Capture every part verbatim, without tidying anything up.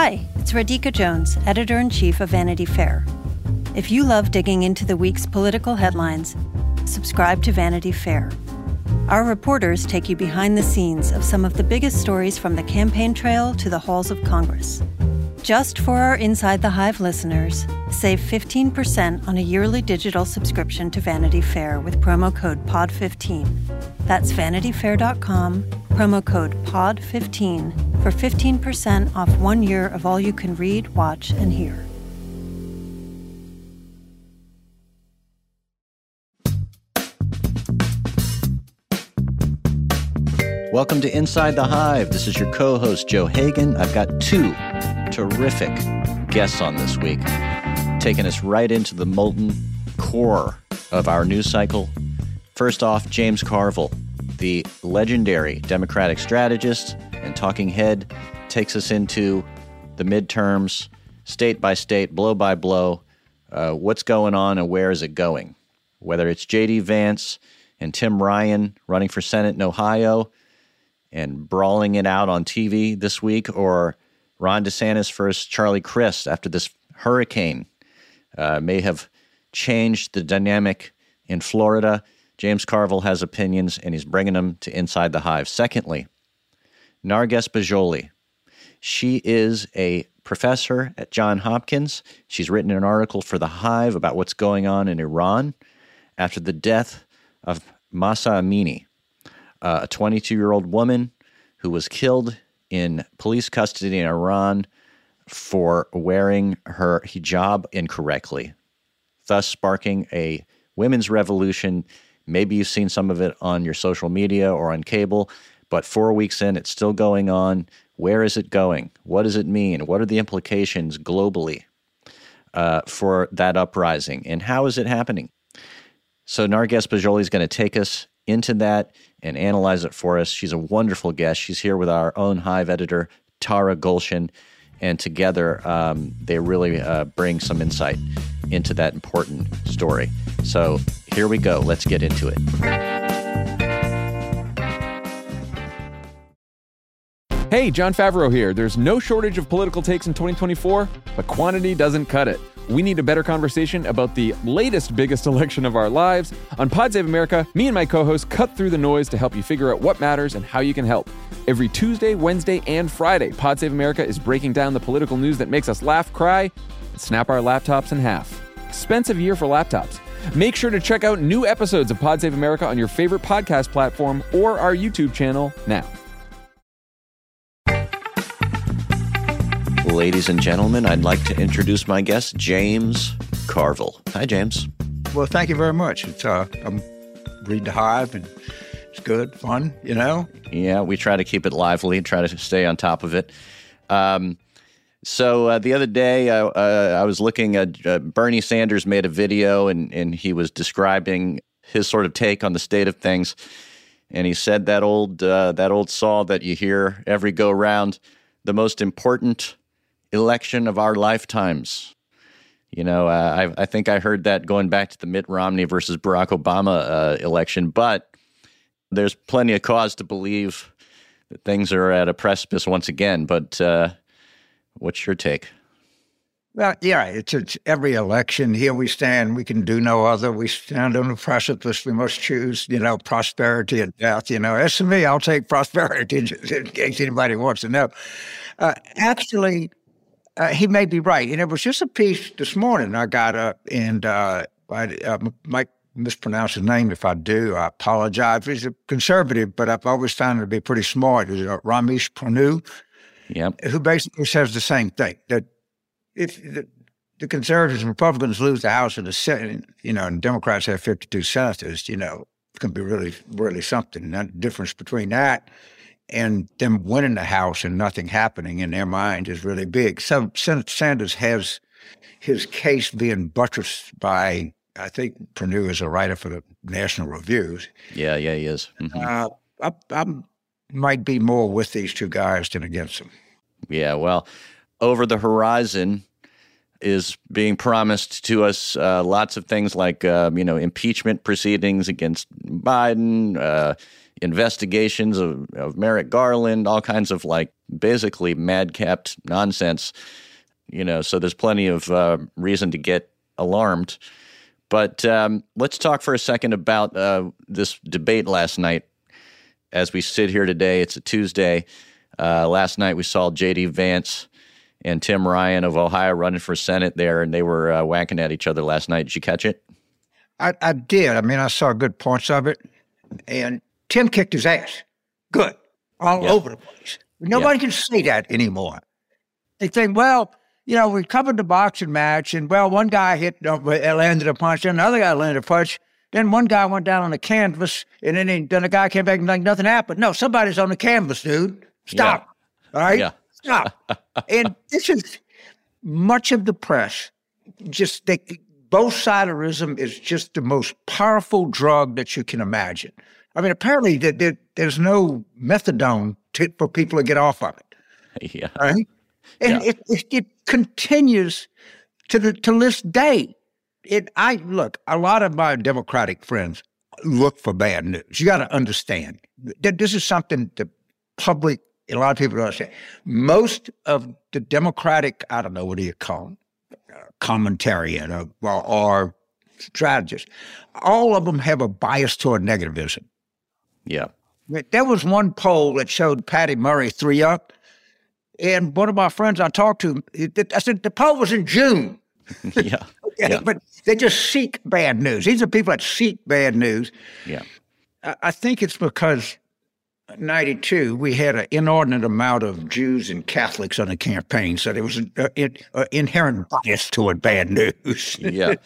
Hi, it's Radhika Jones, Editor-in-Chief of Vanity Fair. If you love digging into the week's political headlines, subscribe to Vanity Fair. Our reporters take you behind the scenes of some of the biggest stories from the campaign trail to the halls of Congress. Just for our Inside the Hive listeners, save fifteen percent on a yearly digital subscription to Vanity Fair with promo code P O D fifteen. That's vanity fair dot com, promo code P O D fifteen for fifteen percent off one year of all you can read, watch, and hear. Welcome to Inside the Hive. This is your co-host, Joe Hagan. I've got two terrific guests on this week, taking us right into the molten core of our news cycle. First off, James Carville, the legendary Democratic strategist and talking head, takes us into the midterms, state by state, blow by blow, uh, what's going on and where is it going? Whether it's J D Vance and Tim Ryan running for Senate in Ohio and brawling it out on T V this week, or Ron DeSantis versus Charlie Crist after this hurricane uh, may have changed the dynamic in Florida. James Carville has opinions, and he's bringing them to Inside the Hive. Secondly, Narges Bajoli. She is a professor at Johns Hopkins. She's written an article for The Hive about what's going on in Iran after the death of Mahsa Amini, uh, a twenty-two-year-old woman who was killed in police custody in Iran for wearing her hijab incorrectly, thus sparking a women's revolution. Maybe you've seen some of it on your social media or on cable, but four weeks in, it's still going on. Where is it going? What does it mean? What are the implications globally uh, for that uprising? And how is it happening? So Narges Bajoli is going to take us into that and analyze it for us. She's a wonderful guest. She's here with our own Hive editor, Tara Golshin, and together um, they really uh, bring some insight into that important story. So here we go. Let's get into it. Hey, Jon Favreau here. There's no shortage of political takes in twenty twenty-four, but quantity doesn't cut it. We need a better conversation about the latest biggest election of our lives. On Pod Save America, me and my co-hosts cut through the noise to help you figure out what matters and how you can help. Every Tuesday, Wednesday, and Friday, Pod Save America is breaking down the political news that makes us laugh, cry, and snap our laptops in half. Expensive year for laptops. Make sure to check out new episodes of Pod Save America on your favorite podcast platform or our YouTube channel now. Ladies and gentlemen, I'd like to introduce my guest, James Carville. Hi, James. Well, thank you very much. It's, uh, I'm reading The Hive, and it's good, fun, you know? Yeah, we try to keep it lively, try to stay on top of it. Um, so uh, the other day, uh, uh, I was looking at uh, Bernie Sanders made a video, and, and he was describing his sort of take on the state of things. And he said that old, uh, that old saw that you hear every go-round, the most important election of our lifetimes. You know, uh, I, I think I heard that going back to the Mitt Romney versus Barack Obama uh, election, but there's plenty of cause to believe that things are at a precipice once again. But uh, what's your take? Well, yeah, it's, it's every election. Here we stand. We can do no other. We stand on the precipice. We must choose, you know, prosperity and death. You know, as for me, I'll take prosperity in case anybody wants to know. Uh, actually, Uh, he may be right. And it was just a piece this morning I got up, and uh, I uh, might mispronounce his name. If I do, I apologize. He's a conservative, but I've always found him to be pretty smart. He's uh, Ramesh Ponu, yep. who basically says the same thing, that if the, the conservatives and Republicans lose the House and the Senate, you know, and Democrats have fifty-two senators, you know, it's going to be really, really something. And that difference between that and them winning the House and nothing happening in their mind is really big. So Senator Sanders has his case being buttressed by, I think Perdue is a writer for the National Review. Yeah, yeah, he is. Mm-hmm. Uh, I, I might be more with these two guys than against them. Yeah, well, over the horizon is being promised to us uh, lots of things like, uh, you know, impeachment proceedings against Biden, uh, investigations of, of Merrick Garland, all kinds of like basically madcapped nonsense. You know, so there's plenty of uh, reason to get alarmed. But um, let's talk for a second about uh, this debate last night. As we sit here today, it's a Tuesday. Uh, last night we saw J D Vance and Tim Ryan of Ohio running for Senate there, and they were uh, whacking at each other last night. Did you catch it? I, I did. I mean, I saw good points of it. And Tim kicked his ass. Good. All yeah. over the place. Nobody yeah. can say that anymore. They think, well, you know, we covered the boxing match, and, well, one guy hit, uh, landed a punch, and another guy landed a punch. Then one guy went down on the canvas, and then, he, then the guy came back and like nothing happened. No, somebody's on the canvas, dude. Stop. Yeah. All right? Yeah. Stop. And this is much of the press. Just they, both siderism is just the most powerful drug that you can imagine. I mean, apparently there, there, there's no methadone to, for people to get off of it. Yeah. Right? And yeah. it, it, it continues to the to this day. It I look, a lot of my Democratic friends look for bad news. You got to understand that this is something the public, a lot of people don't understand. Most of the Democratic, I don't know, what do you call them, uh, commentarian or, or strategist, all of them have a bias toward negativism. Yeah. There was one poll that showed Patty Murray three up, and one of my friends I talked to, I said, the poll was in June. Yeah. Okay, yeah. But they just seek bad news. These are people that seek bad news. Yeah. I, I think it's because in ninety-two, we had an inordinate amount of Jews and Catholics on the campaign, so there was an uh, in, uh, inherent bias toward bad news. Yeah.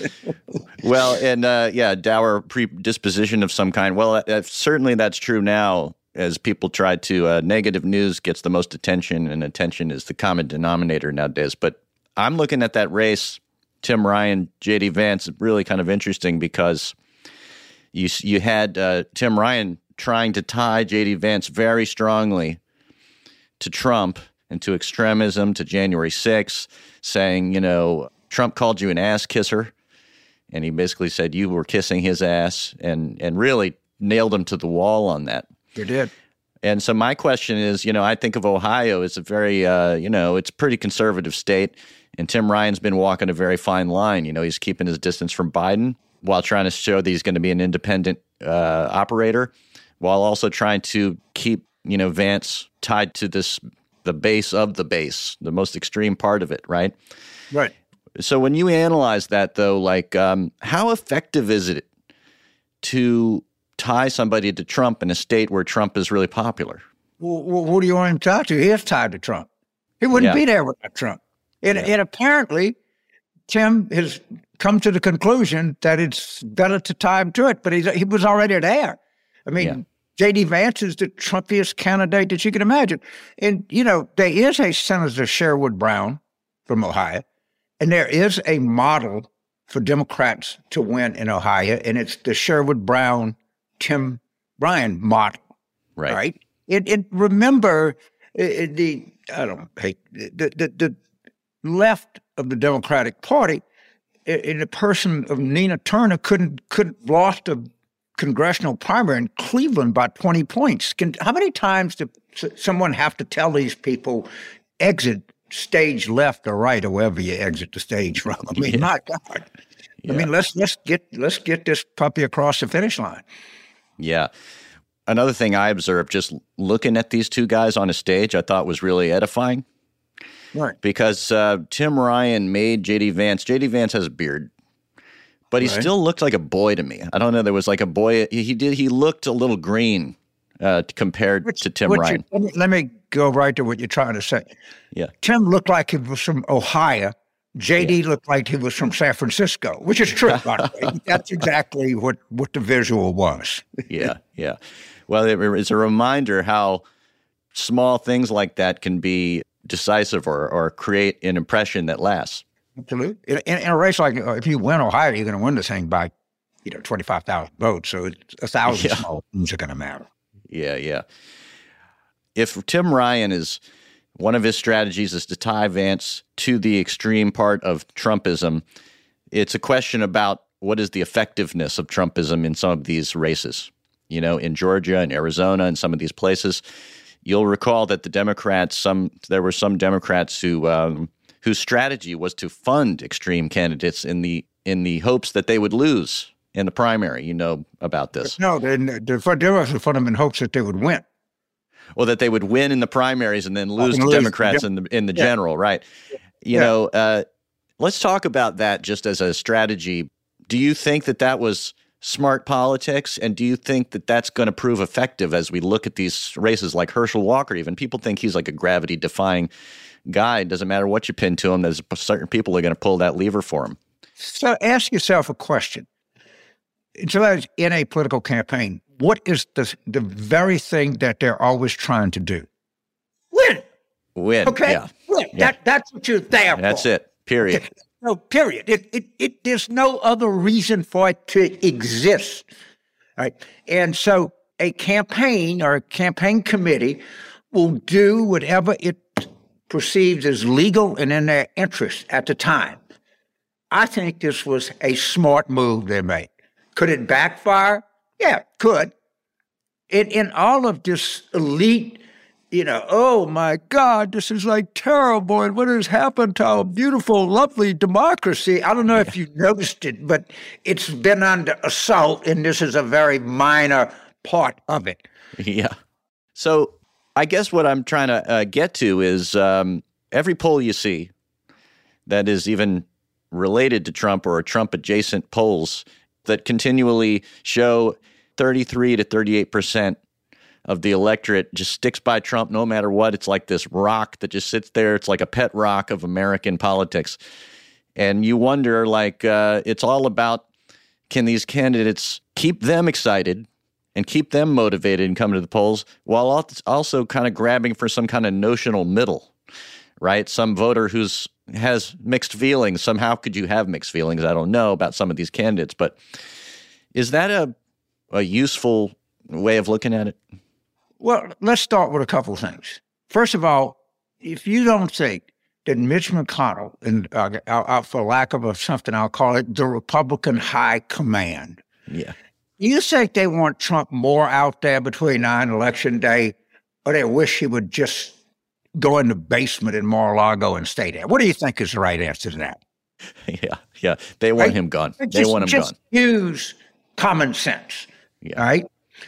Well, and uh, yeah, dour predisposition of some kind. Well, uh, certainly that's true now, as people try to, uh, negative news gets the most attention, and attention is the common denominator nowadays. But I'm looking at that race, Tim Ryan, J D Vance, really kind of interesting because you you had uh, Tim Ryan trying to tie J D Vance very strongly to Trump and to extremism, to January sixth, saying, you know, Trump called you an ass kisser, and he basically said you were kissing his ass, and and really nailed him to the wall on that. You did. And so my question is, you know, I think of Ohio as a very, uh, you know, it's a pretty conservative state. And Tim Ryan's been walking a very fine line. You know, he's keeping his distance from Biden while trying to show that he's going to be an independent uh, operator, while also trying to keep, you know, Vance tied to this, the base of the base, the most extreme part of it, right? Right. So when you analyze that, though, like, um, how effective is it to tie somebody to Trump in a state where Trump is really popular? Well, who do you want him to tie to? He is tied to Trump. He wouldn't yeah. be there without Trump. And, yeah. and apparently, Tim has come to the conclusion that it's better to tie him to it, but he's, he was already there. I mean, yeah. J D Vance is the Trumpiest candidate that you can imagine. And, you know, there is a Senator Sherwood Brown from Ohio, and there is a model for Democrats to win in Ohio, and it's the Sherwood Brown, Tim Ryan model. Right. Right? And, and remember, uh, the, I don't hate, the, the, the left of the Democratic Party, in the person of Nina Turner, couldn't couldn't lost a congressional primary in Cleveland by twenty points. Can, how many times does someone have to tell these people exit stage left or right, or wherever you exit the stage from? I mean, yeah. my God. Yeah. I mean, let's let's get let's get this puppy across the finish line. Yeah. Another thing I observed just looking at these two guys on a stage, I thought was really edifying. Right. Because uh, Tim Ryan made J D Vance. J D Vance has a beard, but he right. still looked like a boy to me. I don't know. There was like a boy. He, he did. He looked a little green uh, compared which, to Tim Ryan. You, let, me, let me go right to what you're trying to say. Yeah. Tim looked like he was from Ohio. J D yeah. looked like he was from San Francisco, which is true, by the way. That's exactly what, what the visual was. yeah, yeah. Well, it, it's a reminder how small things like that can be decisive or, or create an impression that lasts. Absolutely. In, in, in a race like, uh, if you win Ohio, you're going to win this thing by, you know, twenty-five thousand votes. So it's a thousand yeah. small things are going to matter. Yeah, yeah. If Tim Ryan is, one of his strategies is to tie Vance to the extreme part of Trumpism, it's a question about what is the effectiveness of Trumpism in some of these races. you know, in Georgia and Arizona and some of these places. You'll recall that the Democrats, some there were some Democrats who um, whose strategy was to fund extreme candidates in the in the hopes that they would lose in the primary. You know about this? No, the, the Democrats would fund them in hopes that they would win. Well, that they would win in the primaries and then lose and to lose, Democrats yeah. in the in the Yeah. general, right? You Yeah. know, uh, let's talk about that just as a strategy. Do you think that that was smart politics, and do you think that that's going to prove effective as we look at these races like Herschel Walker? Even people think he's like a gravity-defying guy. It doesn't matter what you pin to him. There's certain people who are going to pull that lever for him. So ask yourself a question. So as in a political campaign, what is the, the very thing that they're always trying to do? Win. Win. Okay? Yeah. Win. Yeah. That, that's what you're there That's for. it. Period. Okay. No, period. It, it, it, there's no other reason for it to exist. All right. And so a campaign or a campaign committee will do whatever it perceives as legal and in their interest at the time. I think this was a smart move they made. Could it backfire? Yeah, it could. In, in all of this elite, you know, oh my God, this is like terrible. And what has happened to our beautiful, lovely democracy? I don't know if you noticed it, but it's been under assault, and this is a very minor part of it. Yeah. So I guess what I'm trying to uh, get to is um, every poll you see that is even related to Trump or Trump-adjacent polls that continually show thirty-three to thirty-eight percent of the electorate just sticks by Trump no matter what. It's like this rock that just sits there. It's like a pet rock of American politics. And you wonder, like, uh, it's all about, can these candidates keep them excited and keep them motivated and come to the polls while also kind of grabbing for some kind of notional middle, right? Some voter who's has mixed feelings. Somehow could you have mixed feelings? I don't know about some of these candidates, but is that a, a useful way of looking at it? Well, let's start with a couple of things. First of all, if you don't think that Mitch McConnell, and uh, uh, for lack of a, something, I'll call it the Republican high command. Yeah. You think they want Trump more out there between now and Election Day, or they wish he would just go in the basement in Mar-a-Lago and stay there? What do you think is the right answer to that? Yeah, yeah. They want Right? him gone. They Just- want him just gone. Use common sense. Yeah. All right.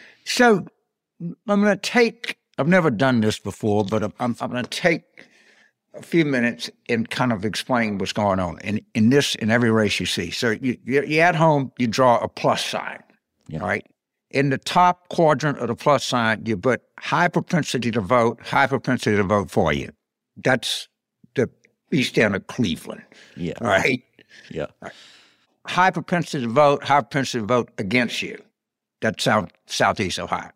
So I'm going to take, I've never done this before, but I'm, I'm, I'm going to take a few minutes and kind of explain what's going on in, in this, in every race you see. So you, you're, you're at home, you draw a plus sign. Yeah. All right. In the top quadrant of the plus sign, you put high propensity to vote, high propensity to vote for you. That's the east end of Cleveland. Yeah. All right. Yeah. High propensity to vote, high propensity to vote against you. That's south, southeast Ohio.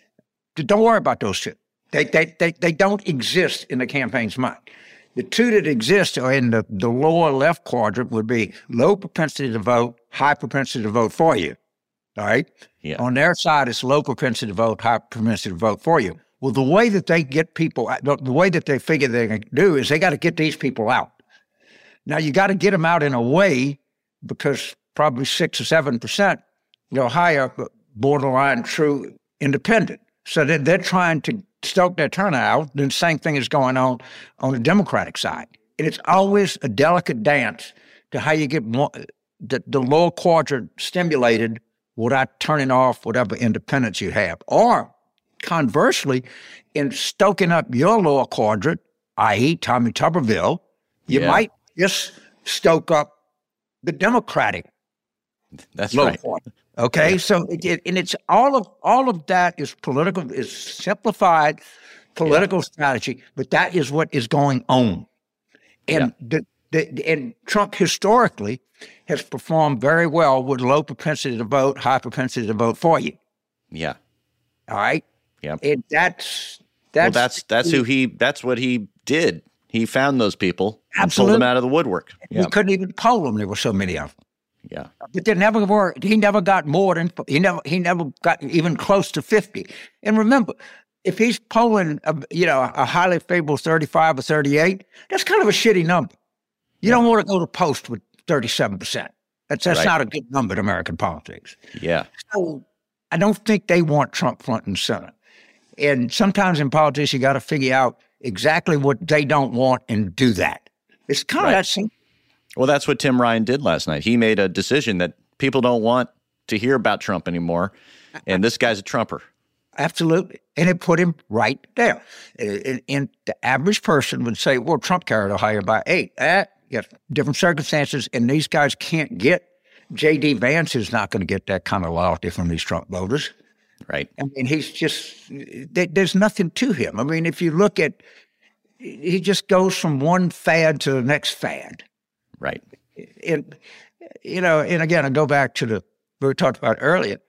Don't worry about those two. They, they, they, they don't exist in the campaign's mind. The two that exist are in the, the lower left quadrant would be low propensity to vote, high propensity to vote for you. All right? Yeah. On their side, it's low propensity to vote, high propensity to vote for you. Well, the way that they get people, the way that they figure they can do is they got to get these people out. Now, you got to get them out in a way, because probably six or seven percent, you know, higher, borderline true independent. So they're, they're trying to stoke their turnout. The same thing is going on on the Democratic side. And it's always a delicate dance to how you get more, the, the lower quadrant stimulated without turning off whatever independence you have. Or conversely, in stoking up your lower quadrant, that is. Tommy Tuberville, you Yeah. might just stoke up the Democratic That's low right. quadrant. Okay, yeah. so it, it, and it's all of all of that is political, is simplified political yeah. strategy, but that is what is going on. And yeah. the, the and Trump historically has performed very well with low propensity to vote, high propensity to vote for you. Yeah. All right. Yeah. And that's that's well, that's that's who he that's what he did. He found those people and Absolutely. pulled them out of the woodwork. Yeah. He couldn't even poll them. There were so many of them. Yeah. But they never were, he never got more than, he never, he never got even close to fifty. And remember, if he's polling, a, you know, a highly favorable thirty-five or thirty-eight, that's kind of a shitty number. You yeah. don't want to go to post with thirty-seven percent. That's, that's right. not a good number in American politics. Yeah. So I don't think they want Trump front and center. And sometimes in politics, you got to figure out exactly what they don't want and do that. It's kind of Right. that simple. Well, that's what Tim Ryan did last night. He made a decision that people don't want to hear about Trump anymore, and this guy's a Trumper. Absolutely. And it put him right there. And, and the average person would say, well, Trump carried Ohio by eight. Eh, yes, different circumstances, and these guys can't get, J D. Vance is not going to get that kind of loyalty from these Trump voters. Right. I mean, he's just, there, there's nothing to him. I mean, if you look at, he just goes from one fad to the next fad. Right. And, you know, and again, I go back to the, we talked about earlier,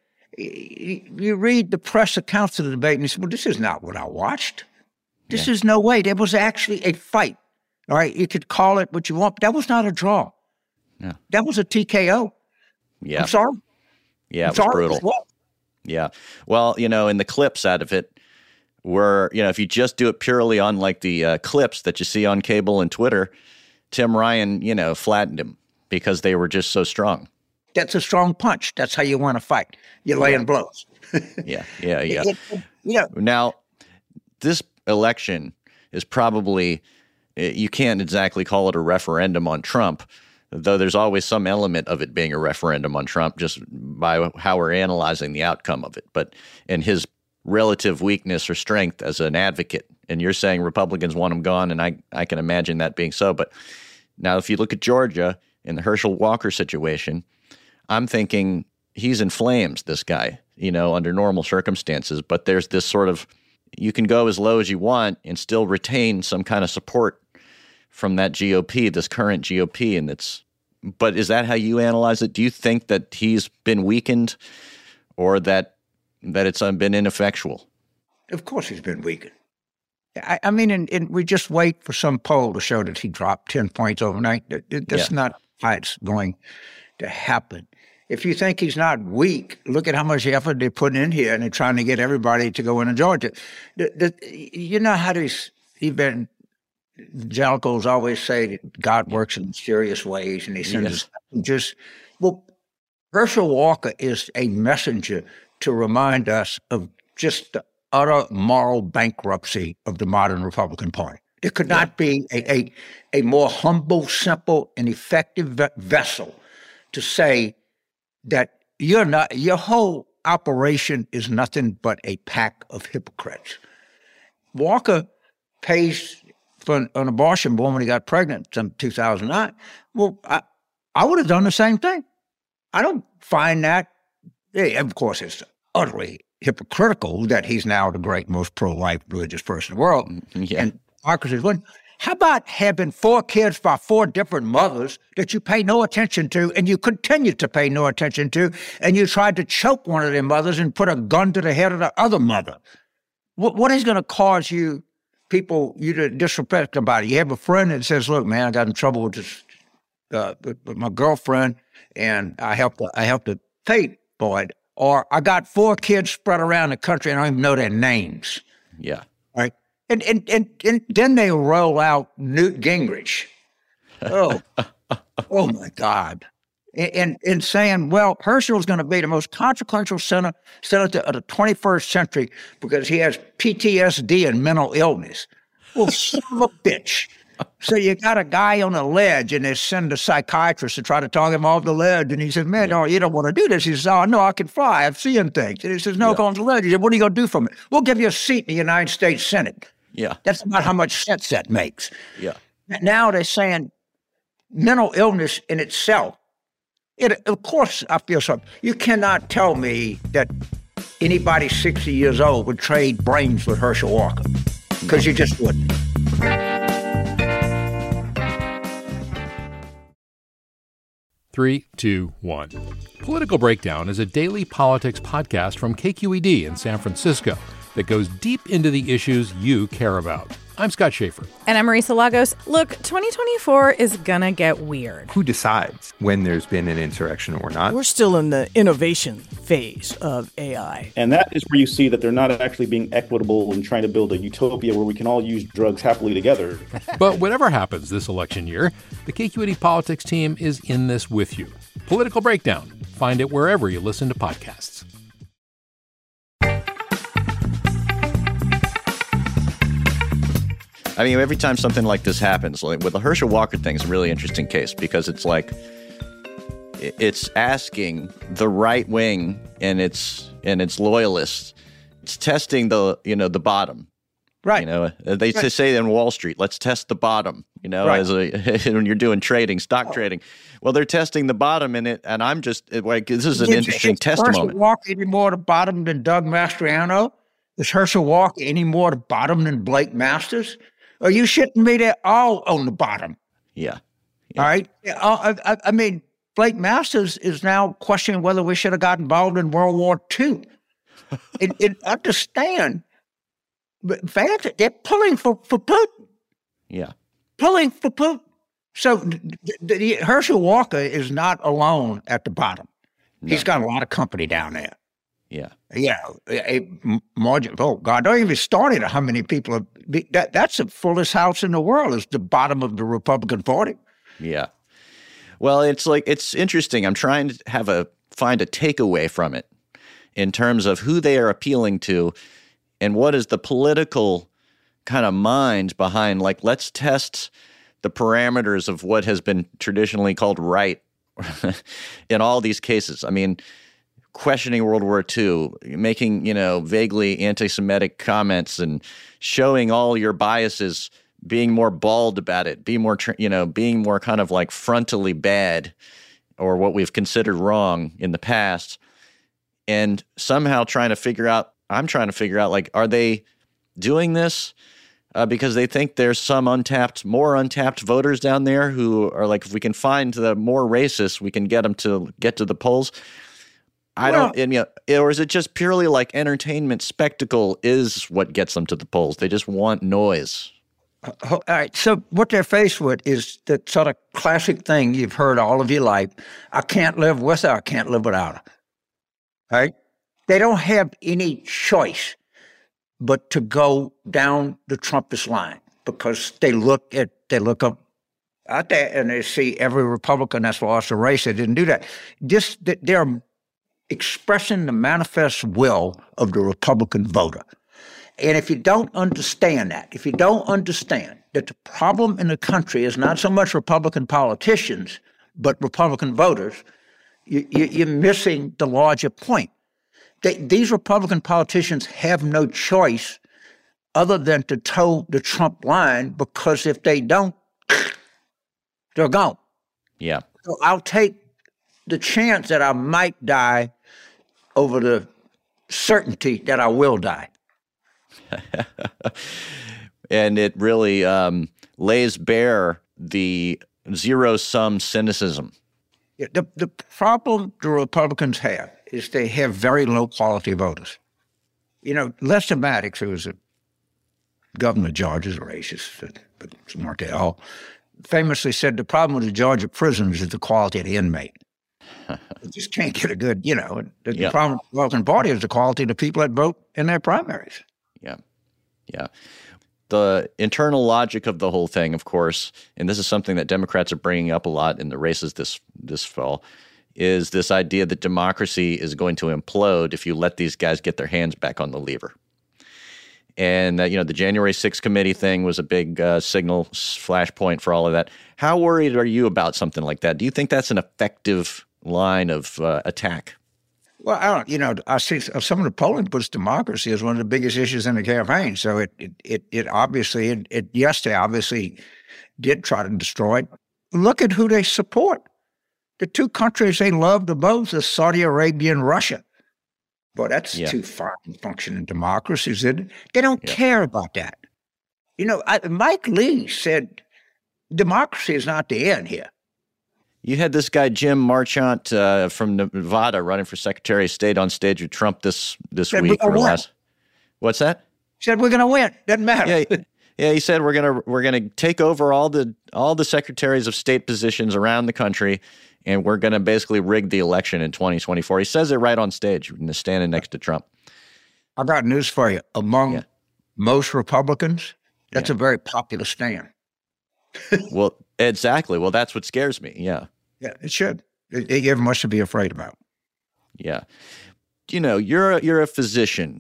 you read the press accounts of the debate and you say, well, this is not what I watched. This Yeah. is no way. There was actually a fight. All right. You could call it what you want, but that was not a draw. Yeah. That was a T K O. Yeah. I'm sorry. Yeah, I'm it was sorry. brutal. What? Yeah. Well, you know, in the clips out of it were, you know, if you just do it purely on like the uh, clips that you see on cable and Twitter, Tim Ryan, you know, flattened him because they were just so strong. That's a strong punch. That's how you want to fight. You're laying blows. Yeah. Yeah. Yeah. It- it- you know, Now, this election is probably, you can't exactly call it a referendum on Trump, though there's always some element of it being a referendum on Trump just by how we're analyzing the outcome of it. But in his relative weakness or strength as an advocate, and you're saying Republicans want him gone, and I, I can imagine that being so. But now if you look at Georgia in the Herschel Walker situation, I'm thinking he's in flames, this guy, you know, under normal circumstances. But there's this sort of, you can go as low as you want and still retain some kind of support from that G O P, this current G O P. And it's, but is that how you analyze it? Do you think that he's been weakened or that that it's been ineffectual? of course he's been weakened. I, I mean, and, and we just wait for some poll to show that he dropped ten points overnight. That- that- That's Yeah. not how it's going to happen. If you think he's not weak, look at how much effort they're putting in here and they're trying to get everybody to go into Georgia. The, the, you know how these even evangelicals always say that God works in mysterious ways and he sends Yes. us just, well, Herschel Walker is a messenger to remind us of just the utter moral bankruptcy of the modern Republican Party. There could not be a, a, a more humble, simple, and effective ve- vessel to say that you're not, your whole operation is nothing but a pack of hypocrites. Walker pays for an abortion born when he got pregnant in two thousand nine. Well, I, I would have done the same thing. I don't find that, yeah, of course, it's utterly hypocritical that he's now the great, most pro-life religious person in the world. Yeah. And Marcus is one. How about having four kids by four different mothers that you pay no attention to and you continue to pay no attention to, and you tried to choke one of their mothers and put a gun to the head of the other mother? What, what is going to cause you people, you to disrespect somebody? You have a friend that says, look, man, I got in trouble with this, uh, with, with my girlfriend, and I helped, I helped to pay for it. Or I got four kids spread around the country and I don't even know their names. Yeah. Right? And, and, and, and then they roll out Newt Gingrich. Oh, oh my God. And, and, and saying, well, Herschel's going to be the most consequential senator, senator of the twenty-first century because he has P T S D and mental illness. Well, son of a bitch. So you got a guy on a ledge and they send a psychiatrist to try to talk him off the ledge. And he says, man, no, you don't want to do this. He says, oh, no, I can fly. I'm seeing things. And he says, no, Yeah. go on the ledge. He said, what are you going to do from it? We'll give you a seat in the United States Senate. Yeah. That's about how much sense that makes. Yeah. Now they're saying mental illness in itself. It, of course, I feel so. You cannot tell me that anybody sixty years old would trade brains with Herschel Walker, because you just wouldn't. Three, two, one. Political Breakdown is a daily politics podcast from K Q E D in San Francisco that goes deep into the issues you care about. I'm Scott Schaefer. And I'm Marisa Lagos. Look, twenty twenty-four is gonna get weird. Who decides when there's been an insurrection or not? We're still in the innovation phase of A I. And that is where you see that they're not actually being equitable and trying to build a utopia where we can all use drugs happily together. But whatever happens this election year, the K Q E D politics team is in this with you. Political Breakdown. Find it wherever you listen to podcasts. I mean, every time something like this happens, like with the Herschel Walker thing, is a really interesting case because it's like it's asking the right wing and its and its loyalists. It's testing the you know the bottom. Right. You know, they right. say in Wall Street, let's test the bottom, you know, right. as a, when you're doing trading, stock oh. trading. Well, they're testing the bottom in it. And I'm just like, this is an Did interesting is test Herschel moment. Walker any more the bottom than Doug Mastriano? Is Herschel Walker any more the bottom than Blake Masters? Are you shitting me? They're all on the bottom. Yeah. yeah. All right. I, I, I mean, Blake Masters is now questioning whether we should have got involved in World War Two. it, it, understand. But fans, they're pulling for, for Putin. Yeah. Pulling for Putin. So the, the, Herschel Walker is not alone at the bottom. No. He's got a lot of company down there. Yeah. Yeah. A margin. Oh, God, don't even start it how many people are. That, that's the fullest house in the world is the bottom of the Republican Party. Yeah. Well, it's like, it's interesting. I'm trying to have a, find a takeaway from it in terms of who they are appealing to. And what is the political kind of mind behind, like, let's test the parameters of what has been traditionally called right in all these cases? I mean, questioning World War Two, making, you know, vaguely anti-Semitic comments and showing all your biases, being more bald about it, being more, you know, being more kind of like frontally bad or what we've considered wrong in the past, and somehow trying to figure out, I'm trying to figure out, like, are they doing this uh, because they think there's some untapped, more untapped voters down there who are like, if we can find the more racists, we can get them to get to the polls? I well, don't, and, you know, or is it just purely like entertainment spectacle is what gets them to the polls? They just want noise. Uh, all right. So what they're faced with is the sort of classic thing you've heard all of your life. I can't live with her. I can't live without her. All right. They don't have any choice but to go down the Trumpist line because they look at they look up out there and they see every Republican that's lost a race. They didn't do that. Just they're expressing the manifest will of the Republican voter. And if you don't understand that, if you don't understand that the problem in the country is not so much Republican politicians but Republican voters, you, you, you're missing the larger point. They, these Republican politicians have no choice other than to toe the Trump line because if they don't, they're gone. Yeah. So I'll take the chance that I might die over the certainty that I will die. And it really um, lays bare the zero-sum cynicism. Yeah, the, the problem the Republicans have is they have very low-quality voters. You know, Lester Maddox, who was a governor of Georgia, is a racist, but weren't they all, famously said the problem with the Georgia prisons is the quality of the inmate. You just can't get a good, you know, the, yeah. the problem with the Republican Party is the quality of the people that vote in their primaries. Yeah, yeah. The internal logic of the whole thing, of course, and this is something that Democrats are bringing up a lot in the races this this fall, is this idea that democracy is going to implode if you let these guys get their hands back on the lever. And, uh, you know, the January sixth committee thing was a big uh, signal flashpoint for all of that. How worried are you about something like that? Do you think that's an effective line of uh, attack? Well, I don't, you know, I see some of the polling puts democracy as one of the biggest issues in the campaign. So it, it, it, it obviously, it, it, yes, they obviously did try to destroy it. Look at who they support. The two countries they love the most are Saudi Arabia and Russia. But that's yeah. two fine functioning democracies, isn't it? They don't yeah. care about that. You know, I, Mike Lee said democracy is not the end here. You had this guy, Jim Marchant uh, from Nevada, running for Secretary of State on stage with Trump this this said week. Or last. What's that? He said we're going to win. Doesn't matter. Yeah, yeah. He said we're gonna we're gonna take over all the all the secretaries of state positions around the country, and we're gonna basically rig the election in twenty twenty-four. He says it right on stage, standing next to Trump. I got news for you. Among yeah. most Republicans, that's yeah. a very popular stand. Well, exactly. Well, that's what scares me. Yeah. Yeah, it should. It, it much to be afraid about. Yeah. You know, you're a, you're a physician.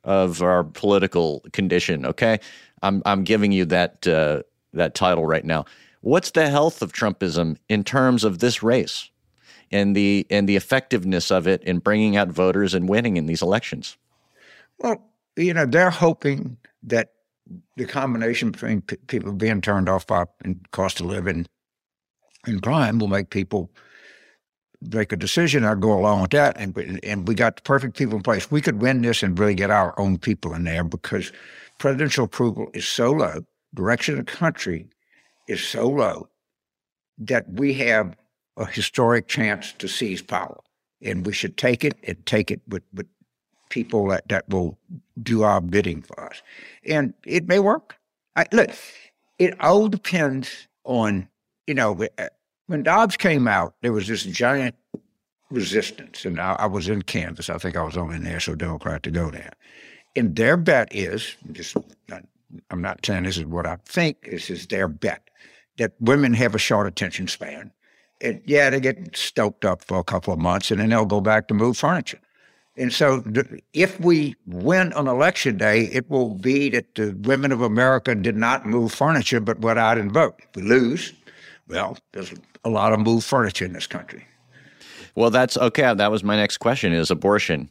of our political condition. Okay, I'm I'm giving you that uh, that title right now. What's the health of Trumpism in terms of this race, and the and the effectiveness of it in bringing out voters and winning in these elections? Well, you know, they're hoping that the combination between p- people being turned off by cost of living and crime will make people make a decision or go along with that. And, and we got the perfect people in place. We could win this and really get our own people in there because presidential approval is so low, direction of the country is so low that we have a historic chance to seize power. And we should take it and take it with, with people that, that will do our bidding for us. And it may work. I, look, it all depends on, you know, when Dobbs came out, there was this giant resistance. And I, I was in Kansas. I think I was only in there so Democrat to go there. And their bet is, just not, I'm not saying this is what I think, this is their bet, that women have a short attention span. And yeah, they get stoked up for a couple of months and then they'll go back to move furniture. And so th- if we win on election day, it will be that the women of America did not move furniture but went out and vote. If we lose, well, there's a lot of moved furniture in this country. Well, that's okay. That was my next question is abortion.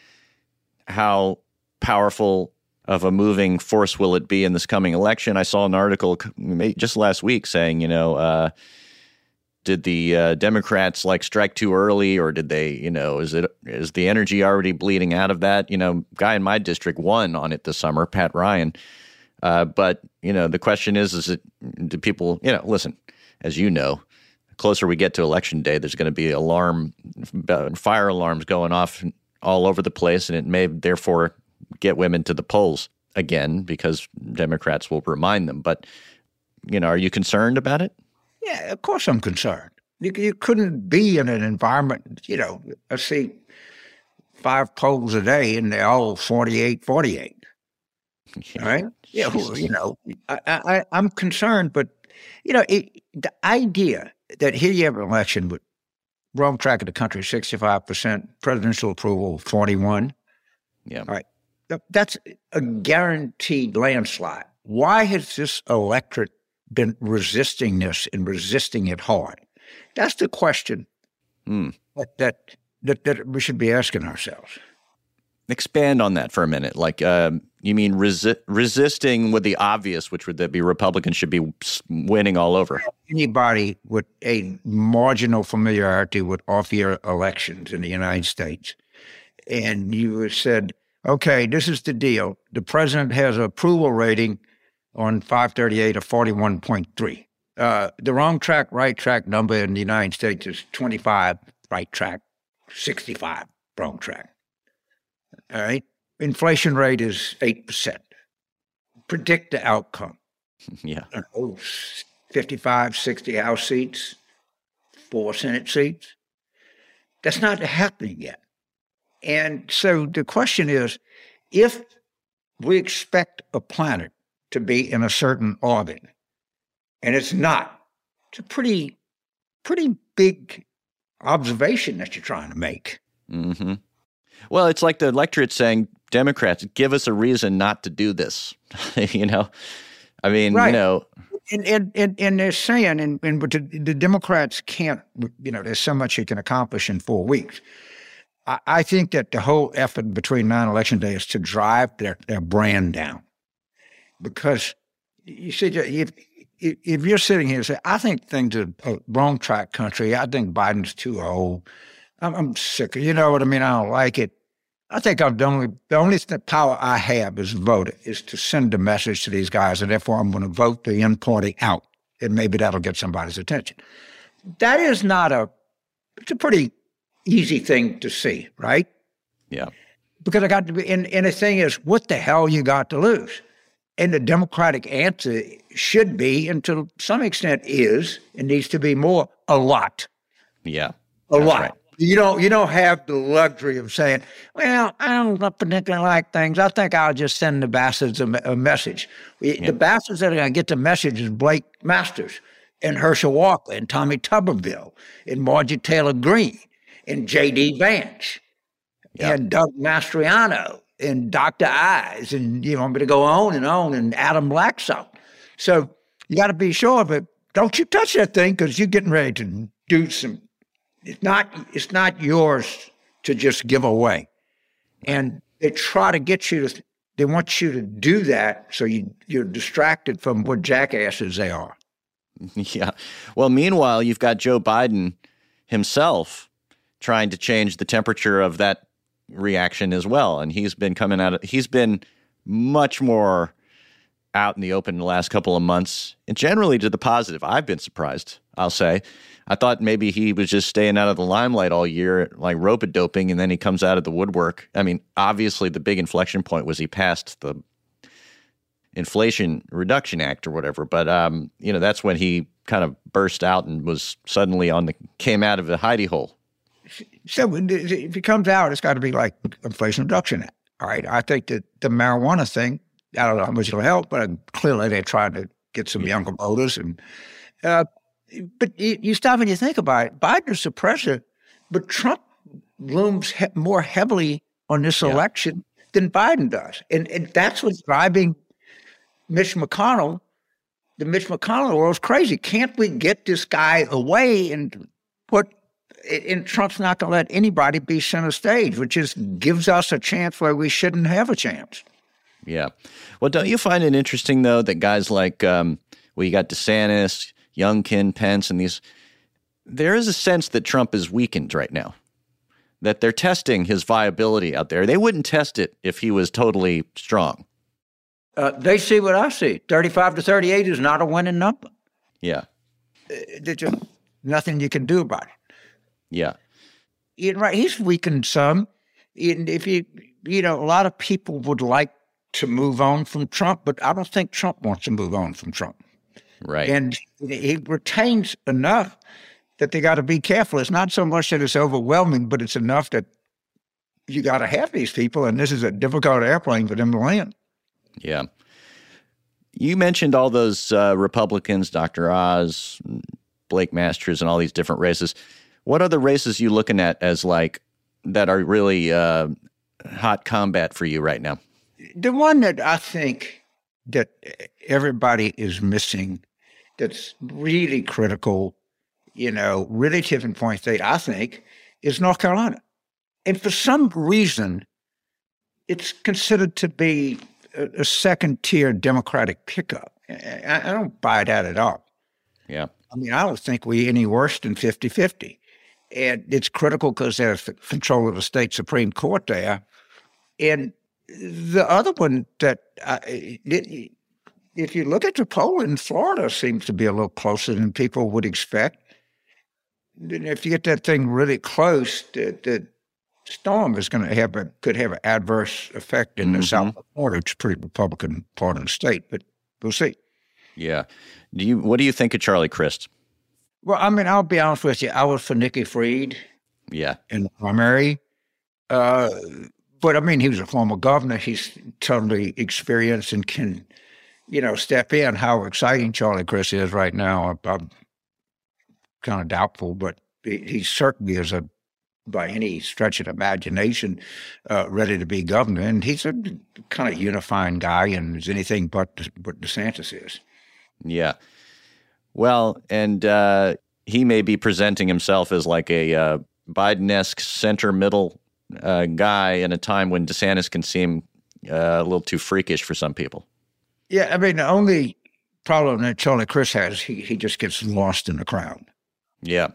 How powerful of a moving force will it be in this coming election? I saw an article just last week saying, you know, uh, did the uh, Democrats like strike too early, or did they, you know, is it is the energy already bleeding out of that? You know, guy in my district won on it this summer, Pat Ryan. Uh, but, you know, the question is, is it, do people, you know, listen, as you know, the closer we get to election day, there's going to be alarm, fire alarms going off all over the place, and it may therefore get women to the polls again because Democrats will remind them. But, you know, are you concerned about it? Yeah, of course I'm concerned. You, you couldn't be in an environment, you know, I see five polls a day and they're all forty-eight forty-eight. Yeah. All right? Yeah, well, you know, I, I, I'm concerned, but, you know, it, the idea that here you have an election with wrong track of the country, sixty-five percent, presidential approval, forty-one. Yeah. All right. That's a guaranteed landslide. Why has this electorate been resisting this and resisting it hard? That's the question mm. that, that that that we should be asking ourselves. Expand on that for a minute. Like, um, you mean resi- resisting with the obvious, which would be Republicans should be winning all over? Anybody with a marginal familiarity with off-year elections in the United States, and you said, okay, this is the deal. The president has an approval rating on five thirty-eight of forty-one point three. Uh, the wrong track, right track number in the United States is twenty-five, right track, sixty-five, wrong track. All right? Inflation rate is eight percent. Predict the outcome. Yeah. Oh, fifty-five, sixty House seats, four Senate seats. That's not happening yet. And so the question is, if we expect a planet to be in a certain orbit, and it's not, it's a pretty, pretty big observation that you're trying to make. Mm-hmm. Well, it's like the electorate saying, Democrats, give us a reason not to do this. you know, I mean, right. you know. And, and, and, and they're saying, and, and but the, the Democrats can't, you know, there's so much you can accomplish in four weeks. I, I think that the whole effort between now and Election Day is to drive their, their brand down. Because you see, if, if you're sitting here and say, I think things are a wrong track country, I think Biden's too old, I'm, I'm sick of, you know what I mean, I don't like it. I think I'm the only, the only power I have as a voter is to send a message to these guys, and therefore I'm going to vote the in party out, and maybe that'll get somebody's attention. That is not a, it's a pretty easy thing to see, right? Yeah. Because I got to be, and, and the thing is, what the hell you got to lose? And the Democratic answer should be, and to some extent is, it needs to be more, a lot. Yeah. A lot. Right. You don't you don't have the luxury of saying, well, I don't particularly like things. I think I'll just send the bastards a, a message. Yeah. The bastards that are going to get the message is Blake Masters and Herschel Walker and Tommy Tuberville and Marjorie Taylor Greene and J D Vance. Yep. And Doug Mastriano and Doctor Eyes, and you want me to go on and on, and Adam Laxalt. So you got to be sure, but don't you touch that thing because you're getting ready to do some. It's not. It's not yours to just give away, and they try to get you to. They want you to do that so you you're distracted from what jackasses they are. Yeah. Well, meanwhile, you've got Joe Biden himself trying to change the temperature of that reaction as well. And he's been coming out, of, he's been much more out in the open in the last couple of months, and generally to the positive. I've been surprised, I'll say. I thought maybe he was just staying out of the limelight all year, like rope-a-doping, and then he comes out of the woodwork. I mean, obviously the big inflection point was he passed the Inflation Reduction Act or whatever, but um, you know, that's when he kind of burst out and was suddenly on the came out of the hidey hole. So if he comes out, it's got to be like Inflation Reduction Act. All right, I think that the marijuana thing, I don't know how much it'll help, but clearly they're trying to get some younger voters. And uh, but you, you stop and you think about it. Biden's a suppressor, but Trump looms he- more heavily on this yeah. election than Biden does, and, and that's what's driving Mitch McConnell. The Mitch McConnell world's crazy. Can't we get this guy away and put? And Trump's not going to let anybody be center stage, which is gives us a chance where we shouldn't have a chance. Yeah. Well, don't you find it interesting, though, that guys like, um, well, you got DeSantis, Youngkin, Pence, and these, there is a sense that Trump is weakened right now, that they're testing his viability out there. They wouldn't test it if he was totally strong. Uh, they see what I see. thirty-five to thirty-eight is not a winning number. Yeah. Uh, there's just nothing you can do about it. Yeah. Ian, right, he's weakened some. And if you, you know, a lot of people would like to move on from Trump, but I don't think Trump wants to move on from Trump. Right. And he retains enough that they got to be careful. It's not so much that it's overwhelming, but it's enough that you got to have these people, and this is a difficult airplane for them to land. Yeah. You mentioned all those uh, Republicans, Doctor Oz, Blake Masters, and all these different races. What are the races you looking at as like that are really uh, hot combat for you right now? The one that I think that everybody is missing that's really critical, you know, really tipping point state, I think, is North Carolina. And for some reason, it's considered to be a, a second-tier Democratic pickup. I, I don't buy that at all. Yeah. I mean, I don't think we're any worse than fifty-fifty. And it's critical because there's control of the state Supreme Court there. And the other one that, uh, it, if you look at the polling, Florida seems to be a little closer than people would expect. And if you get that thing really close, the, the storm is going to have a, could have an adverse effect in mm-hmm. the South Florida, which is a pretty Republican part of the state, but we'll see. Yeah. Do you? What do you think of Charlie Crist? Well, I mean, I'll be honest with you. I was for Nikki Fried. Yeah. In the primary. Uh, but, I mean, he was a former governor. He's totally experienced and can, you know, step in. How exciting Charlie Crist is right now, I'm, I'm kind of doubtful. But he, he certainly is, a, by any stretch of imagination, uh, ready to be governor. And he's a kind of unifying guy and is anything but what DeSantis is. Yeah. Well, and uh, he may be presenting himself as like a uh, Biden-esque center-middle uh, guy in a time when DeSantis can seem uh, a little too freakish for some people. Yeah, I mean, the only problem that Charlie Crist has, he, he just gets lost in the crowd. Yeah.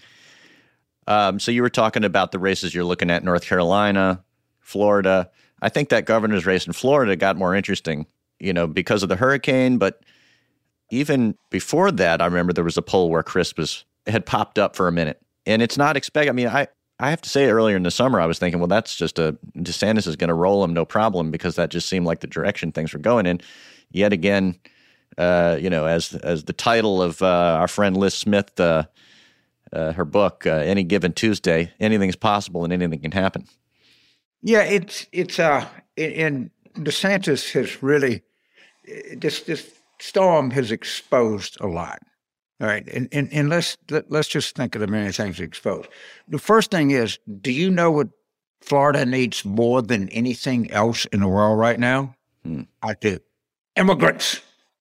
Um, so you were talking about the races you're looking at, North Carolina, Florida. I think that governor's race in Florida got more interesting, you know, because of the hurricane, but even before that, I remember there was a poll where Crist was had popped up for a minute, and it's not expected. I mean, I, I have to say earlier in the summer, I was thinking, well, that's just a DeSantis is going to roll him, no problem, because that just seemed like the direction things were going in. Yet again, uh, you know, as as the title of uh, our friend Liz Smith, uh, uh, her book, uh, Any Given Tuesday, anything's possible and anything can happen. Yeah, it's it's uh, and DeSantis has really this this. storm has exposed a lot, all right? And, and, and let's let, let's just think of the many things exposed. The first thing is, do you know what Florida needs more than anything else in the world right now? Hmm. I do. Immigrants.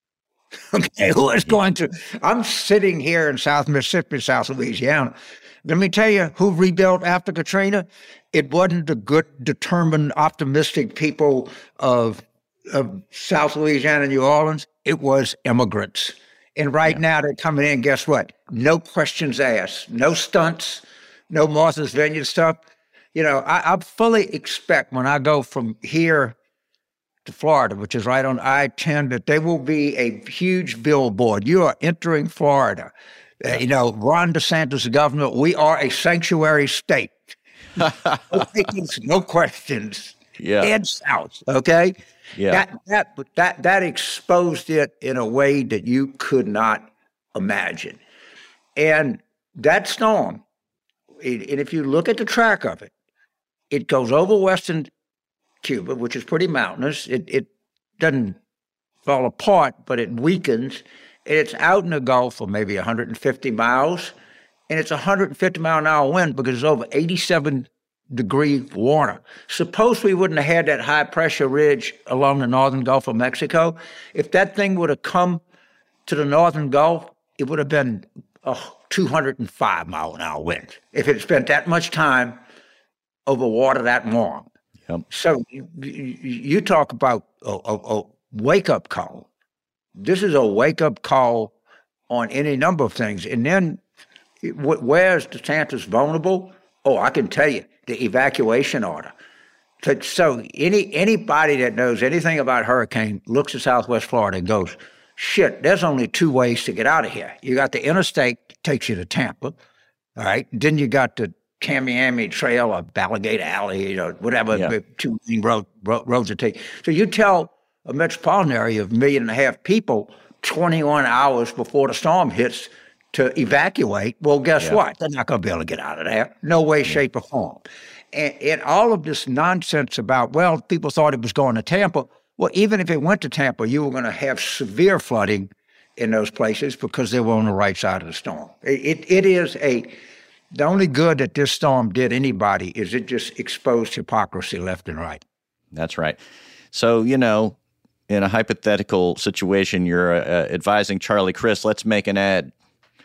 Okay, who is going to? I'm sitting here in South Mississippi, South Louisiana. Let me tell you who rebuilt after Katrina. It wasn't the good, determined, optimistic people of, of South Louisiana and New Orleans. It was immigrants. And right yeah. now they're coming in, guess what? No questions asked, no stunts, no Martha's Vineyard stuff. You know, I, I fully expect when I go from here to Florida, which is right on I ten, that there will be a huge billboard. You are entering Florida. Uh, you know, Ron DeSantis, the governor, we are a sanctuary state. No takings, no questions. Yeah. Head south, okay? Yeah. That, that, that, that exposed it in a way that you could not imagine. And that storm, it, and if you look at the track of it, it goes over western Cuba, which is pretty mountainous. It, it doesn't fall apart, but it weakens. And it's out in the Gulf for maybe one hundred fifty miles. And it's one hundred fifty mile an hour wind because it's over eighty-seven degree water. Suppose we wouldn't have had that high pressure ridge along the northern Gulf of Mexico. If that thing would have come to the northern Gulf, it would have been a two hundred five mile an hour wind if it spent that much time over water that long. Yep. So you, you talk about a, a, a wake-up call. This is a wake-up call on any number of things. And then where's DeSantis vulnerable? Oh, I can tell you, the evacuation order. So, so any anybody that knows anything about hurricane looks at Southwest Florida and goes, shit, there's only two ways to get out of here. You got the interstate that takes you to Tampa, all right? Then you got the Tamiami Trail or Alligator Alley, you know, whatever, yeah. two road, road, roads to take. So you tell a metropolitan area of a million and a half people twenty-one hours before the storm hits to evacuate. Well, guess yeah. what? They're not going to be able to get out of there. No way, yeah. shape, or form. And, and all of this nonsense about, well, people thought it was going to Tampa. Well, even if it went to Tampa, you were going to have severe flooding in those places because they were on the right side of the storm. It, it, it is a... The only good that this storm did anybody is it just exposed hypocrisy left and right. That's right. So, you know, in a hypothetical situation, you're uh, advising Charlie Crist, let's make an ad.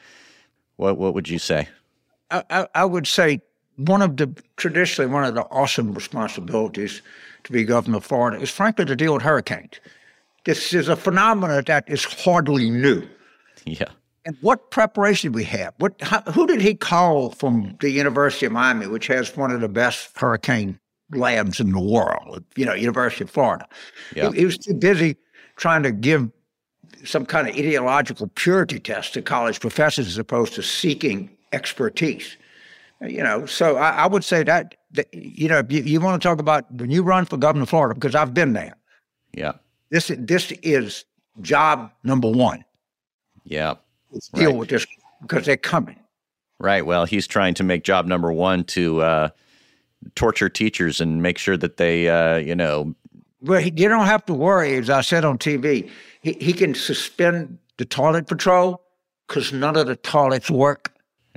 What what would you say? I, I, I would say one of the, traditionally, one of the awesome responsibilities to be governor of Florida is, frankly, to deal with hurricanes. This is a phenomenon that is hardly new. Yeah. And what preparation we have? What? How, who did he call from the University of Miami, which has one of the best hurricane labs in the world? You know, University of Florida. Yeah. He, he was too busy trying to give some kind of ideological purity test to college professors as opposed to seeking expertise. You know, so I, I would say that, that you know, you, you want to talk about when you run for governor of Florida, because I've been there. Yeah. This this is job number one. Yeah. Let's deal right. with this because they're coming. Right. Well, he's trying to make job number one to uh, torture teachers and make sure that they, uh, you know. Well, he, you don't have to worry, as I said on T V. He, he can suspend the toilet patrol because none of the toilets work.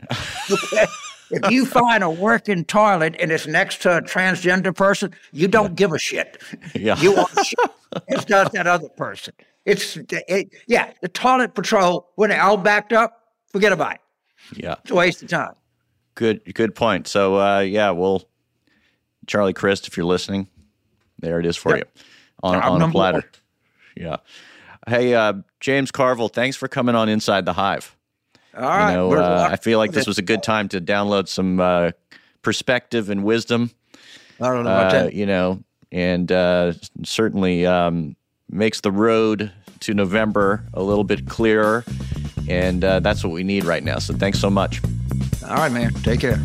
If you find a working toilet and it's next to a transgender person, you don't yeah. give a shit. Yeah. You want shit. As does that other person. It's, it, yeah, the toilet patrol, when they're all backed up, forget about it. Yeah. It's a waste of time. Good, good point. So, uh, yeah, well, Charlie Crist, if you're listening, there it is for yep. you on, on a platter. One. Yeah. Hey, uh, James Carville, thanks for coming on Inside the Hive. All right. You know, uh, I feel like this was a good time to download some uh, perspective and wisdom. I don't know about uh, that. You know, and uh, certainly um, makes the road to November a little bit clearer. And uh, that's what we need right now. So thanks so much. All right, man. Take care.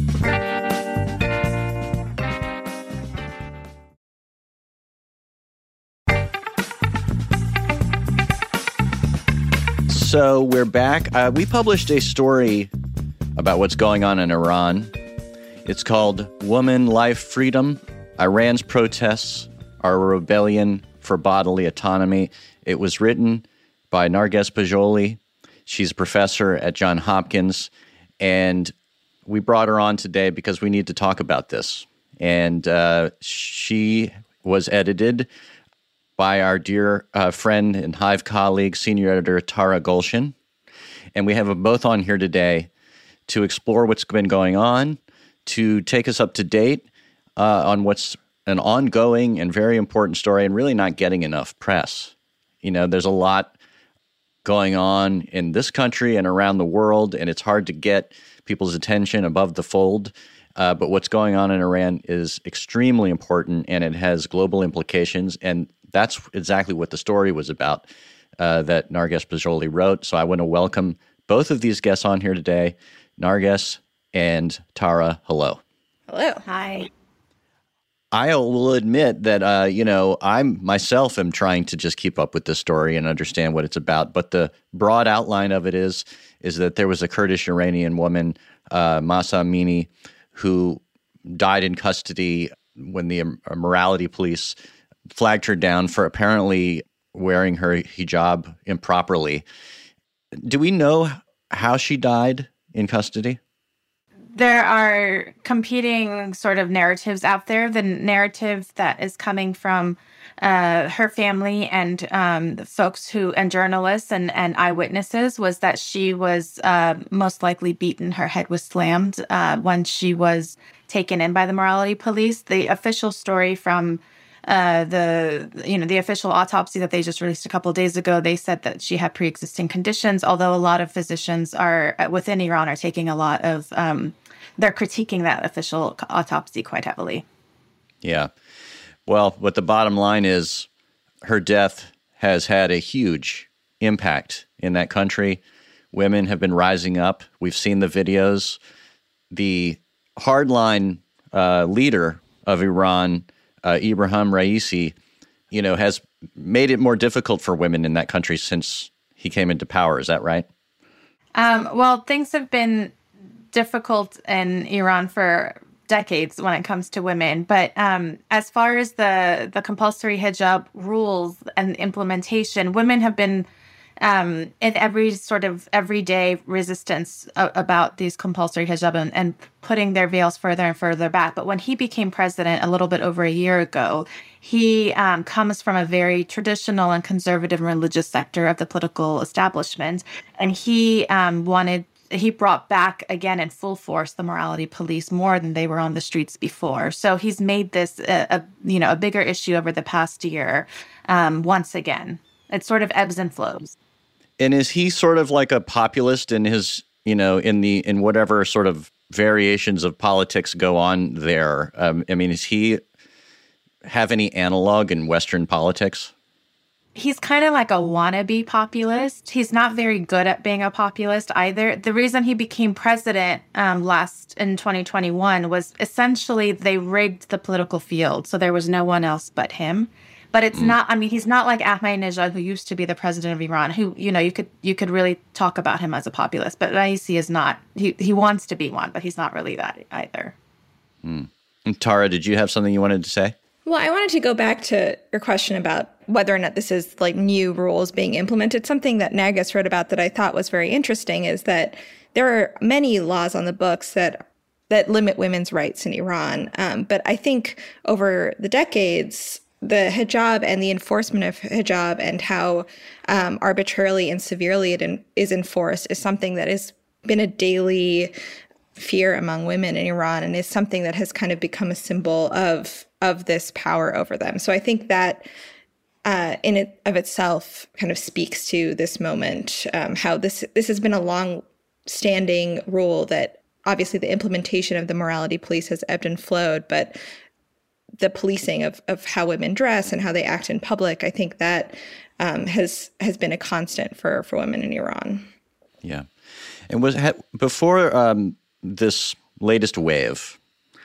So we're back. Uh, we published a story about what's going on in Iran. It's called Woman, Life, Freedom. Iran's protests are a rebellion for bodily autonomy. It was written by Narges Pajoli. She's a professor at Johns Hopkins. And we brought her on today because we need to talk about this. And uh, she was edited by our dear uh, friend and Hive colleague, senior editor Tara Golshin. And we have them both on here today to explore what's been going on, to take us up to date uh, on what's an ongoing and very important story and really not getting enough press. You know, there's a lot going on in this country and around the world, and it's hard to get people's attention above the fold. Uh, but what's going on in Iran is extremely important, and it has global implications. And that's exactly what the story was about uh, that Narges Bajoli wrote. So I want to welcome both of these guests on here today. Narges and Tara, hello. Hello. Hi. I will admit that, uh, you know, I myself am trying to just keep up with this story and understand what it's about. But the broad outline of it is, is that there was a Kurdish Iranian woman, uh, Mahsa Amini, who died in custody when the morality police flagged her down for apparently wearing her hijab improperly. Do we know how she died in custody? There are competing sort of narratives out there. The narrative that is coming from uh, her family and um, the folks who, and journalists and, and eyewitnesses, was that she was uh, most likely beaten. Her head was slammed uh, when she was taken in by the morality police. The official story from uh, the, you know, the official autopsy that they just released a couple of days ago, they said that she had pre-existing conditions, although a lot of physicians are within Iran are taking a lot of, um, they're critiquing that official autopsy quite heavily. Yeah. Well, what the bottom line is, her death has had a huge impact in that country. Women have been rising up. We've seen the videos. The hardline uh, leader of Iran, uh, Ibrahim Raisi, you know, has made it more difficult for women in that country since he came into power. Is that right? Um, well, things have been difficult in Iran for decades when it comes to women. But um, as far as the, the compulsory hijab rules and implementation, women have been um, in every sort of everyday resistance a- about these compulsory hijab and, and putting their veils further and further back. But when he became president a little bit over a year ago, he um, comes from a very traditional and conservative and religious sector of the political establishment. And he um, wanted He brought back again in full force the morality police more than they were on the streets before. So he's made this a, a you know a bigger issue over the past year. Um, once again, it sort of ebbs and flows. And is he sort of like a populist in his you know in the in whatever sort of variations of politics go on there? Um, I mean, does he have any analog in Western politics? He's kind of like a wannabe populist. He's not very good at being a populist either. The reason he became president um, last in twenty twenty-one was essentially they rigged the political field. So there was no one else but him. But it's mm. not, I mean, he's not like Ahmadinejad, who used to be the president of Iran, who, you know, you could you could really talk about him as a populist. But Raisi is not. He, he wants to be one, but he's not really that either. Mm. And Tara, did you have something you wanted to say? Well, I wanted to go back to your question about whether or not this is like new rules being implemented. Something that Narges wrote about that I thought was very interesting is that there are many laws on the books that that limit women's rights in Iran. Um, but I think over the decades, the hijab and the enforcement of hijab and how um, arbitrarily and severely it in, is enforced is something that has been a daily fear among women in Iran and is something that has kind of become a symbol of of this power over them. So I think that uh, in it of itself kind of speaks to this moment, um, how this this has been a long-standing rule that obviously the implementation of the morality police has ebbed and flowed, but the policing of, of how women dress and how they act in public, I think that um, has has been a constant for, for women in Iran. Yeah. And was ha, before um, this latest wave,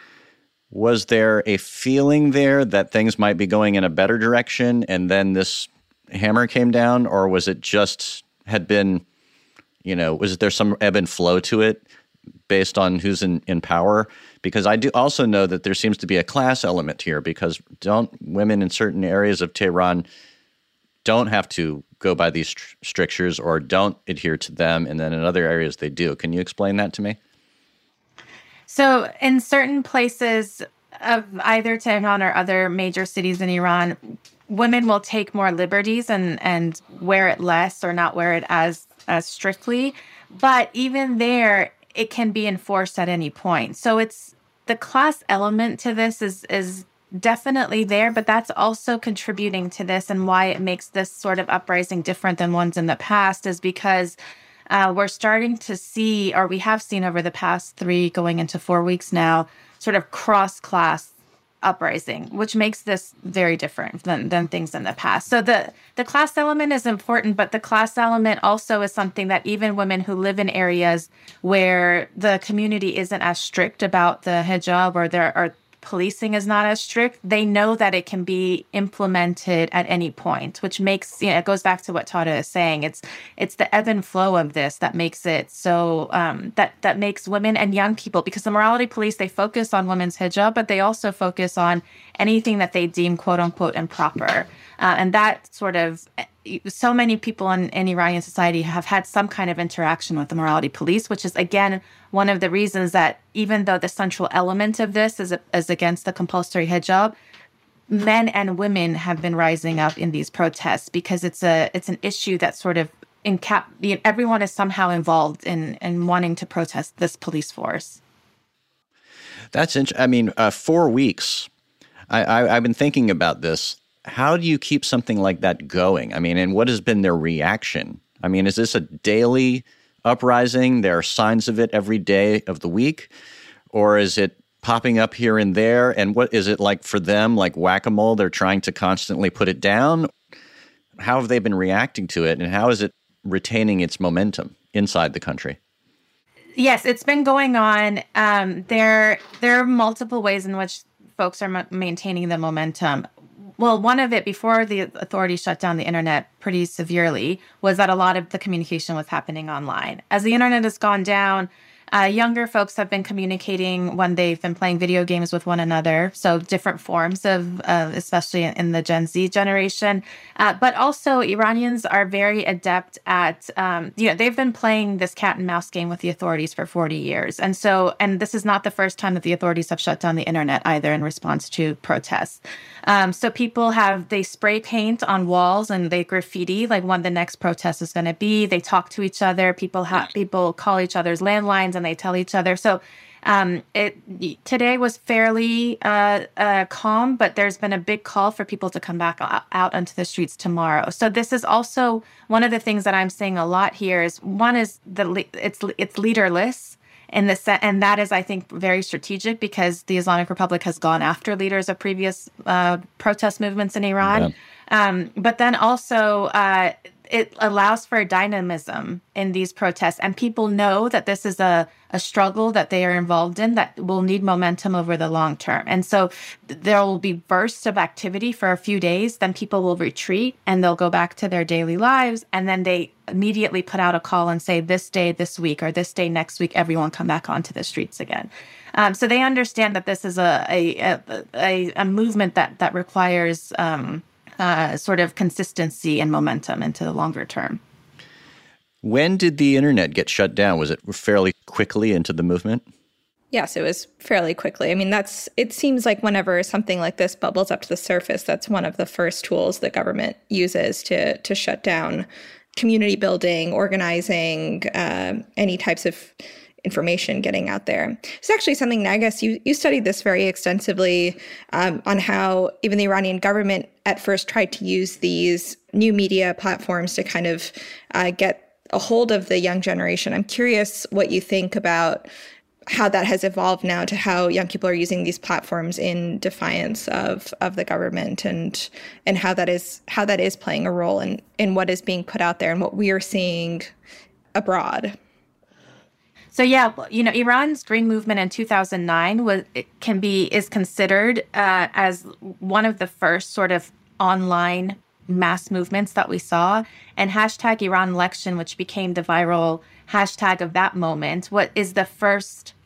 was there a feeling there that things might be going in a better direction and then this hammer came down? Or was it just had been, you know, was there some ebb and flow to it based on who's in, in power? Because I do also know that there seems to be a class element here, because don't women in certain areas of Tehran don't have to go by these str- strictures or don't adhere to them, and then in other areas they do. Can you explain that to me? So in certain places, of either Tehran or other major cities in Iran, women will take more liberties and, and wear it less or not wear it as, as strictly. But even there, it can be enforced at any point. So it's the class element to this is is definitely there, but that's also contributing to this, and why it makes this sort of uprising different than ones in the past is because uh, we're starting to see, or we have seen over the past three going into four weeks now, sort of cross-class uprising, which makes this very different than, than things in the past. So the, the class element is important, but the class element also is something that even women who live in areas where the community isn't as strict about the hijab, or there are policing is not as strict, they know that it can be implemented at any point, which makes, you know, it goes back to what Tara is saying. It's it's the ebb and flow of this that makes it so, um, that, that makes women and young people, because the morality police, they focus on women's hijab, but they also focus on anything that they deem quote unquote improper. Uh, and that sort of, so many people in, in Iranian society have had some kind of interaction with the morality police, which is, again, one of the reasons that even though the central element of this is, is against the compulsory hijab, men and women have been rising up in these protests because it's a it's an issue that sort of encap, you know, everyone is somehow involved in, in wanting to protest this police force. That's interesting. I mean, uh, four weeks. I, I, I've been thinking about this. How do you keep something like that going? I mean, and what has been their reaction? I mean, is this a daily uprising? There are signs of it every day of the week? Or is it popping up here and there? And what is it like for them, like whack-a-mole? They're trying to constantly put it down? How have they been reacting to it? And how is it retaining its momentum inside the country? Yes, it's been going on. Um, there, there are multiple ways in which folks are m- maintaining the momentum. Well, one of it, before the authorities shut down the internet pretty severely, was that a lot of the communication was happening online. As the internet has gone down, uh, younger folks have been communicating when they've been playing video games with one another. So different forms of, uh, especially in the Gen Z generation. Uh, but also Iranians are very adept at, um, you know, they've been playing this cat and mouse game with the authorities for forty years. And so, and this is not the first time that the authorities have shut down the internet either in response to protests. Um, so people have, they spray paint on walls and they graffiti like when the next protest is going to be. They talk to each other. People have, people call each other's landlines and they tell each other. So um, it today was fairly uh, uh, calm, but there's been a big call for people to come back out onto the streets tomorrow. So this is also one of the things that I'm saying a lot here is one is the it's it's leaderless. In the se- and that is, I think, very strategic because the Islamic Republic has gone after leaders of previous uh, protest movements in Iran. Yeah. Um, but then also uh, it allows for dynamism in these protests. And people know that this is a, a struggle that they are involved in that will need momentum over the long term. And so there will be bursts of activity for a few days. Then people will retreat and they'll go back to their daily lives. And then they immediately put out a call and say, this day, this week, or this day, next week, everyone come back onto the streets again. Um, so they understand that this is a a, a, a movement that, that requires um, uh, sort of consistency and momentum into the longer term. When did the internet get shut down? Was it fairly quickly into the movement? Yes, it was fairly quickly. I mean, that's it seems like whenever something like this bubbles up to the surface, that's one of the first tools the government uses to to shut down community building, organizing, uh, any types of information getting out there. It's actually something, Nagus, you, you studied this very extensively um, on how even the Iranian government at first tried to use these new media platforms to kind of uh, get a hold of the young generation. I'm curious what you think about how that has evolved now to how young people are using these platforms in defiance of, of the government and and how that is how that is playing a role in, in what is being put out there and what we are seeing abroad. So yeah, you know, Iran's Green Movement in two thousand nine was it can be is considered uh, as one of the first sort of online mass movements that we saw, and hashtag Iran election, which became the viral hashtag of that moment, what is the first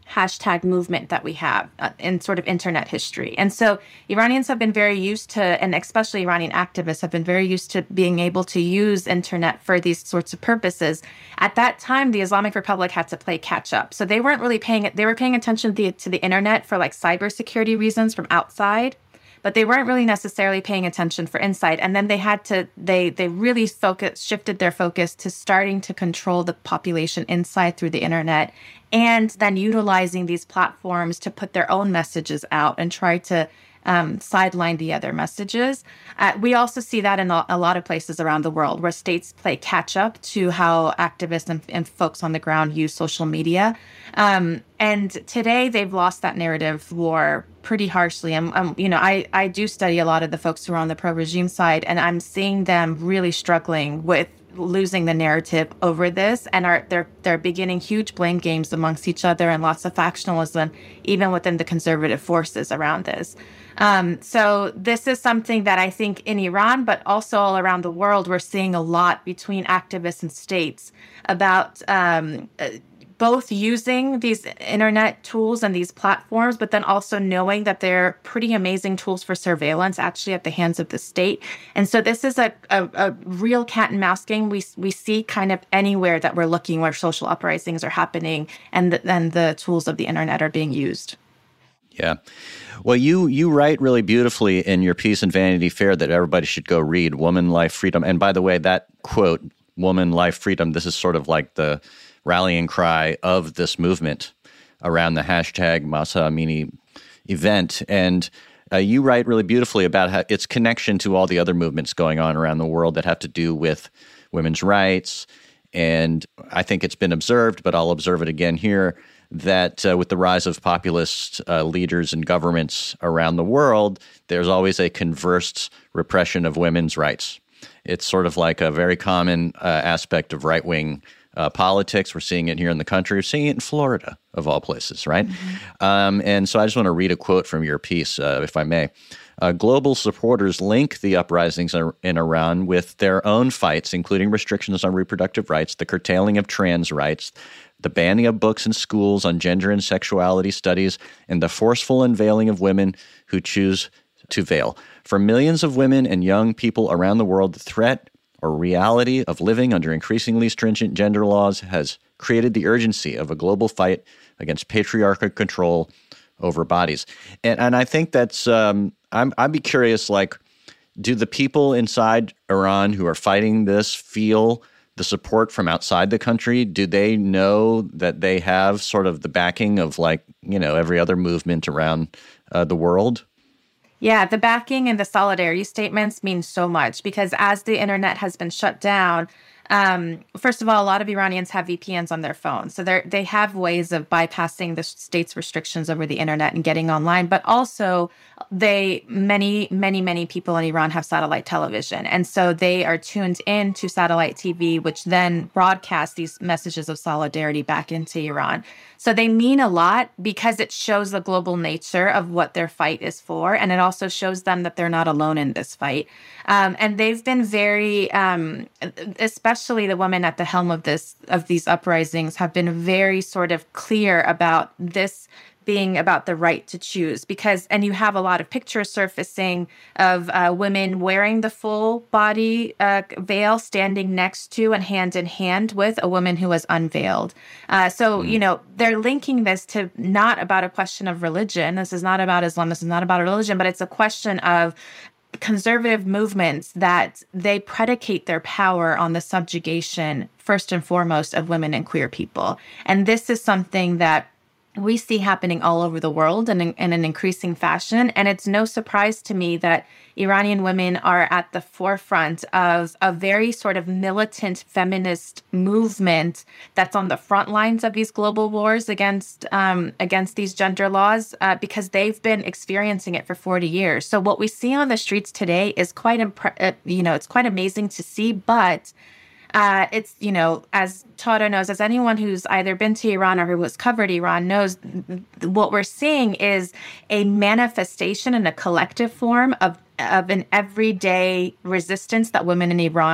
hashtag movement that we have uh, in sort of internet history. And so Iranians have been very used to, and especially Iranian activists have been very used to being able to use internet for these sorts of purposes. At that time, the Islamic Republic had to play catch up. So they weren't really paying it. They were paying attention to the, to the internet for like cybersecurity reasons from outside, but they weren't really necessarily paying attention for inside. And then they had to, they they really focus, shifted their focus to starting to control the population inside through the internet, and then utilizing these platforms to put their own messages out and try to um, sideline the other messages. Uh, we also see that in a, a lot of places around the world where states play catch up to how activists and, and folks on the ground use social media. Um, and today they've lost that narrative war pretty harshly. And, um, you know, I, I do study a lot of the folks who are on the pro-regime side, and I'm seeing them really struggling with losing the narrative over this, and are they're they're beginning huge blame games amongst each other and lots of factionalism, even within the conservative forces around this. Um, so this is something that I think in Iran, but also all around the world, we're seeing a lot between activists and states about um, both using these internet tools and these platforms, but then also knowing that they're pretty amazing tools for surveillance actually at the hands of the state. And so this is a, a, a real cat and mouse game we we see kind of anywhere that we're looking where social uprisings are happening and the, and the tools of the internet are being used. Yeah. Well, you you write really beautifully in your piece in Vanity Fair that everybody should go read, Woman, Life, Freedom. And by the way, that quote, Woman, Life, Freedom, this is sort of like the rallying cry of this movement around the hashtag Mahsa Amini event. And uh, you write really beautifully about how its connection to all the other movements going on around the world that have to do with women's rights. And I think it's been observed, but I'll observe it again here, that uh, with the rise of populist uh, leaders and governments around the world, there's always a conversed repression of women's rights. It's sort of like a very common uh, aspect of right-wing uh, politics. We're seeing it here in the country. We're seeing it in Florida, of all places, right? Mm-hmm. Um, and so I just want to read a quote from your piece, uh, if I may. Uh, global supporters link the uprisings in Iran with their own fights, including restrictions on reproductive rights, the curtailing of trans rights, the banning of books in schools on gender and sexuality studies, and the forceful unveiling of women who choose to veil. For millions of women and young people around the world, the threat or reality of living under increasingly stringent gender laws has created the urgency of a global fight against patriarchal control over bodies. And and I think that's, um, I'm, I'd be curious, like, do the people inside Iran who are fighting this feel the support from outside the country? Do they know that they have sort of the backing of, like, you know, every other movement around uh, the world? Yeah, the backing and the solidarity statements mean so much because as the internet has been shut down, um, first of all, a lot of Iranians have V P Ns on their phones. So they they have ways of bypassing the state's restrictions over the internet and getting online. But also, they many, many, many people in Iran have satellite television. And so they are tuned in to satellite T V, which then broadcasts these messages of solidarity back into Iran. So they mean a lot because it shows the global nature of what their fight is for. And it also shows them that they're not alone in this fight. Um, and they've been very, um, especially the women at the helm of this, of these uprisings have been very sort of clear about this being about the right to choose because, and you have a lot of pictures surfacing of uh, women wearing the full body uh, veil, standing next to and hand in hand with a woman who was unveiled. Uh, so, you know, they're linking this to not about a question of religion. This is not about Islam. This is not about religion, but it's a question of conservative movements that they predicate their power on the subjugation, first and foremost, of women and queer people. And this is something that we see happening all over the world and in, in an increasing fashion. And it's no surprise to me that Iranian women are at the forefront of a very sort of militant feminist movement that's on the front lines of these global wars against um, against these gender laws uh, because they've been experiencing it for forty years. So what we see on the streets today is quite, impre- uh, you know, it's quite amazing to see, but Uh, it's, you know, as Tara knows, as anyone who's either been to Iran or who has covered Iran knows, what we're seeing is a manifestation in a collective form of, of an everyday resistance that women in Iran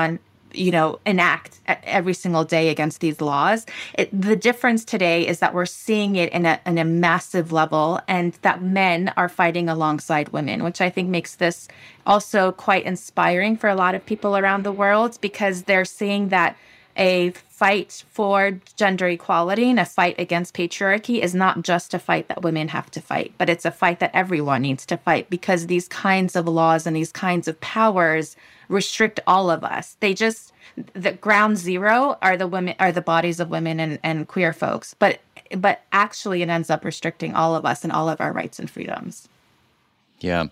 you know, enact every single day against these laws. It, the difference today is that we're seeing it in a, in a massive level, and that men are fighting alongside women, which I think makes this also quite inspiring for a lot of people around the world, because they're seeing that a fight for gender equality and a fight against patriarchy is not just a fight that women have to fight, but it's a fight that everyone needs to fight, because these kinds of laws and these kinds of powers restrict all of us. They just, the ground zero are the women, are the bodies of women and, and queer folks, but but actually it ends up restricting all of us and all of our rights and freedoms. Yeah.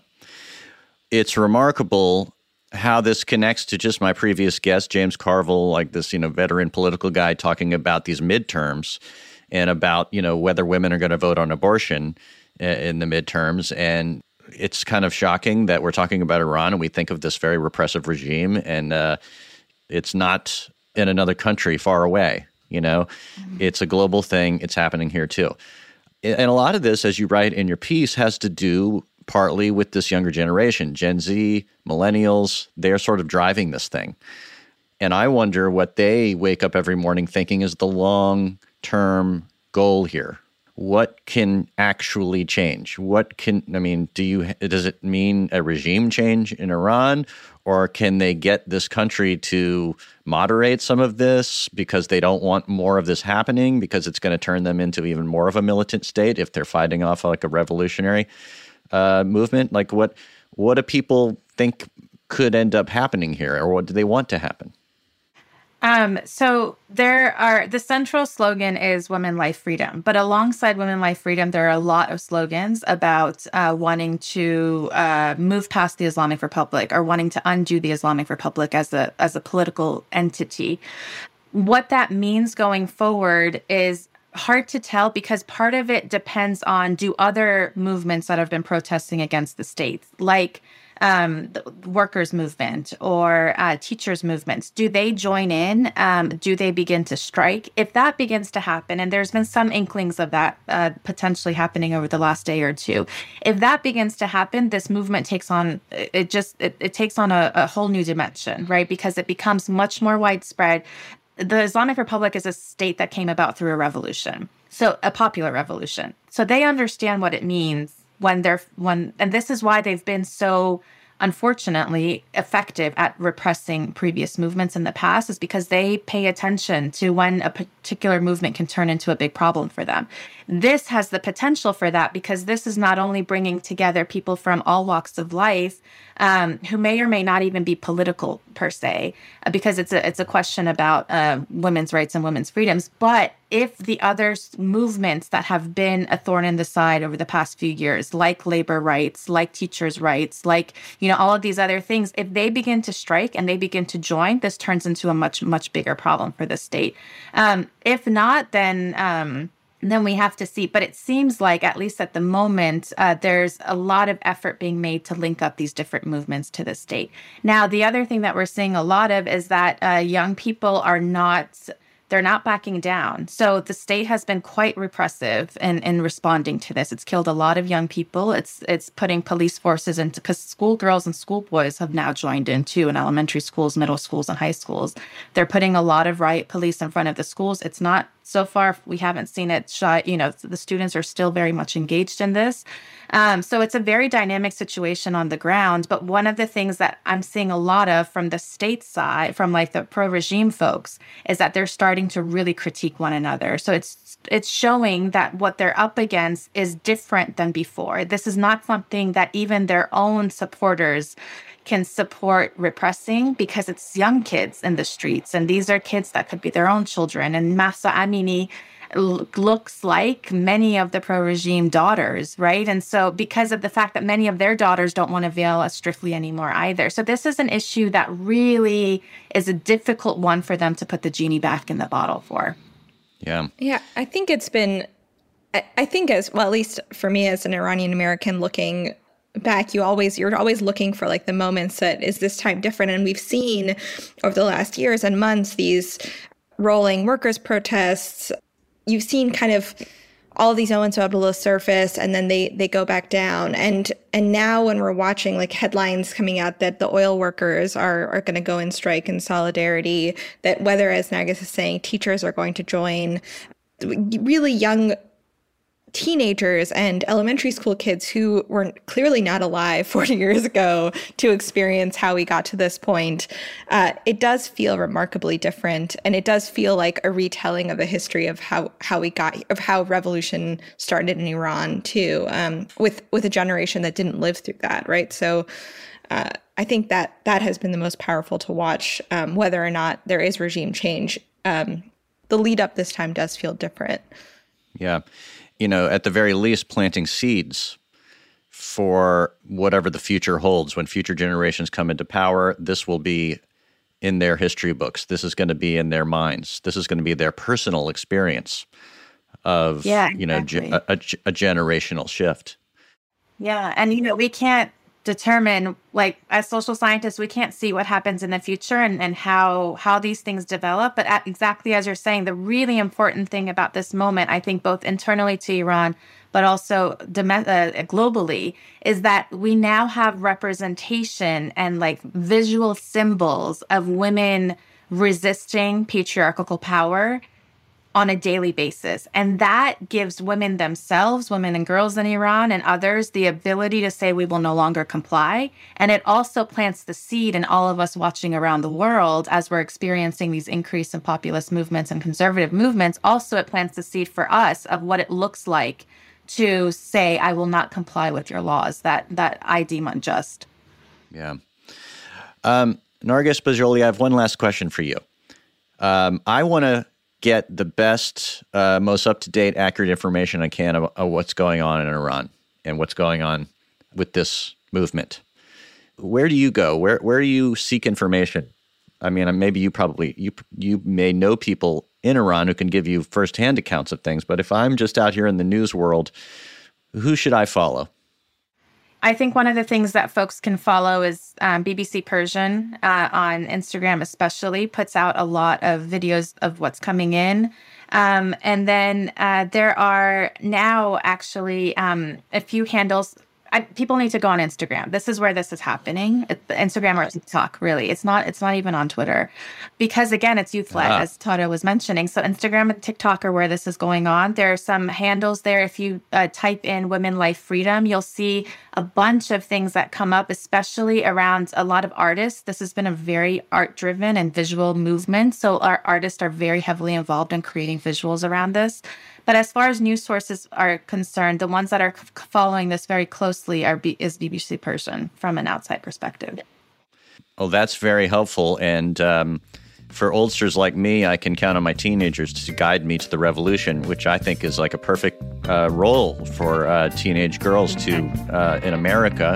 It's remarkable how this connects to just my previous guest, James Carville, like this, you know, veteran political guy talking about these midterms and about, you know, whether women are going to vote on abortion in the midterms. And it's kind of shocking that we're talking about Iran and we think of this very repressive regime, and uh, it's not in another country far away. You know, mm-hmm. It's a global thing. It's happening here too. And a lot of this, as you write in your piece, has to do partly with this younger generation, Gen Z, millennials. They're sort of driving this thing. And I wonder what they wake up every morning thinking is the long-term goal here. What can actually change? What can, I mean, do you, does it mean a regime change in Iran? Or can they get this country to moderate some of this because they don't want more of this happening, because it's going to turn them into even more of a militant state if they're fighting off like a revolutionary uh, movement? Like what, what do people think could end up happening here, or what do they want to happen? Um, so there are, the central slogan is Women, Life, Freedom. But alongside Women, Life, Freedom, there are a lot of slogans about uh, wanting to uh, move past the Islamic Republic, or wanting to undo the Islamic Republic as a as a political entity. What that means going forward is hard to tell, because part of it depends on, do other movements that have been protesting against the state, like Um, the workers' movement or uh, teachers' movements, do they join in? Um, do they begin to strike? If that begins to happen, and there's been some inklings of that uh, potentially happening over the last day or two, if that begins to happen, this movement takes on, it just, it, it takes on a, a whole new dimension, right? Because it becomes much more widespread. The Islamic Republic is a state that came about through a revolution, so a popular revolution. So they understand what it means when they're, when, and this is why they've been so, unfortunately, effective at repressing previous movements in the past, is because they pay attention to when a particular movement can turn into a big problem for them. This has the potential for that, because this is not only bringing together people from all walks of life, um, who may or may not even be political per se, uh, because it's a it's a question about uh, women's rights and women's freedoms. But if the other movements that have been a thorn in the side over the past few years, like labor rights, like teachers' rights, like, you know, all of these other things, if they begin to strike and they begin to join, this turns into a much, much bigger problem for the state. Um, if not, then um, then we have to see. But it seems like, at least at the moment, uh, there's a lot of effort being made to link up these different movements to the state. Now, the other thing that we're seeing a lot of is that uh, young people are not... they're not backing down. So the state has been quite repressive in, in responding to this. It's killed a lot of young people. It's it's putting police forces into, because schoolgirls and schoolboys have now joined in too, in elementary schools, middle schools, and high schools. They're putting a lot of riot police in front of the schools. It's not, so far, we haven't seen it shy. You know, the students are still very much engaged in this. Um, so it's a very dynamic situation on the ground. But one of the things that I'm seeing a lot of from the state side, from like the pro-regime folks, is that they're starting to really critique one another. So it's it's showing that what they're up against is different than before. This is not something that even their own supporters can support repressing, because it's young kids in the streets. And these are kids that could be their own children. And Mahsa Amini l- looks like many of the pro-regime daughters, right? And so because of the fact that many of their daughters don't want to veil as strictly anymore either. So this is an issue that really is a difficult one for them to put the genie back in the bottle for. Yeah. Yeah, I think it's been, I, I think as, well, at least for me as an Iranian American looking back, you always, you're always looking for like the moments that, is this time different? And we've seen over the last years and months, these rolling workers' protests. You've seen kind of all these moments are able to surface and then they they go back down. And and now when we're watching like headlines coming out that the oil workers are are going to go in strike in solidarity, that whether, as Nagus is saying, teachers are going to join, really young teenagers and elementary school kids who were clearly not alive forty years ago to experience how we got to this point, uh, it does feel remarkably different. And it does feel like a retelling of the history of how, how we got, of how revolution started in Iran too, um, with, with a generation that didn't live through that, right? So uh, I think that that has been the most powerful to watch, um, whether or not there is regime change. Um, the lead up this time does feel different. Yeah. You know, at the very least, planting seeds for whatever the future holds. When future generations come into power, this will be in their history books. This is going to be in their minds. This is going to be their personal experience of, yeah, you know, exactly. ge- a, a, a generational shift. Yeah. And, you know, we can't determine, like, as social scientists, we can't see what happens in the future and, and how how these things develop. But at, exactly as you're saying, the really important thing about this moment, I think both internally to Iran, but also dom- uh, globally, is that we now have representation and like visual symbols of women resisting patriarchal power on a daily basis. And that gives women themselves, women and girls in Iran and others, the ability to say we will no longer comply. And it also plants the seed in all of us watching around the world as we're experiencing these increase in populist movements and conservative movements. Also, it plants the seed for us of what it looks like to say, I will not comply with your laws that, that I deem unjust. Yeah. Um, Narges Bajoli, I have one last question for you. Um, I want to get the best, uh, most up-to-date, accurate information I can of, of what's going on in Iran and what's going on with this movement. Where do you go? Where where do you seek information? I mean, maybe you probably, you you may know people in Iran who can give you firsthand accounts of things, but if I'm just out here in the news world, who should I follow? I think one of the things that folks can follow is um, B B C Persian uh, on Instagram especially puts out a lot of videos of what's coming in. Um, and then uh, there are now actually um, a few handles. I, people need to go on Instagram. This is where this is happening. It's Instagram or TikTok, really. It's not. It's not even on Twitter, because again, it's youth-led, ah. as Tara was mentioning. So Instagram and TikTok are where this is going on. There are some handles there. If you uh, type in "women, life, freedom," you'll see a bunch of things that come up, especially around a lot of artists. This has been a very art-driven and visual movement. So our artists are very heavily involved in creating visuals around this. But as far as news sources are concerned, the ones that are following this very closely are B- is B B C Persian from an outside perspective. Oh, that's very helpful. And um, for oldsters like me, I can count on my teenagers to guide me to the revolution, which I think is like a perfect uh, role for uh, teenage girls to uh, in America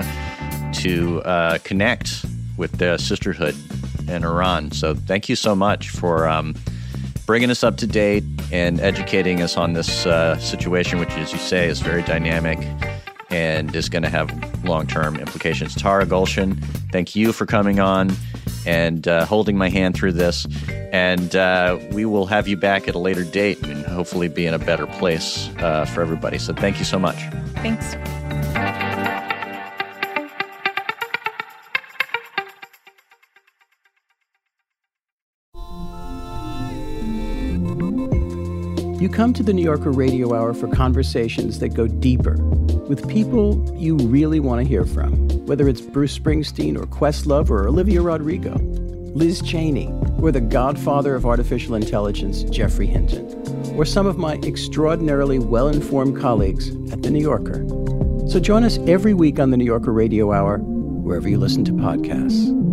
to uh, connect with the sisterhood in Iran. So thank you so much for um, bringing us up to date and educating us on this uh, situation, which, as you say, is very dynamic and is going to have long-term implications. Tara Gulshan, thank you for coming on and uh, holding my hand through this. And uh, we will have you back at a later date and hopefully be in a better place uh, for everybody. So thank you so much. Thanks. You come to the New Yorker Radio Hour for conversations that go deeper with people you really want to hear from, whether it's Bruce Springsteen or Questlove or Olivia Rodrigo, Liz Cheney, or the godfather of artificial intelligence, Geoffrey Hinton, or some of my extraordinarily well-informed colleagues at The New Yorker. So join us every week on the New Yorker Radio Hour, wherever you listen to podcasts.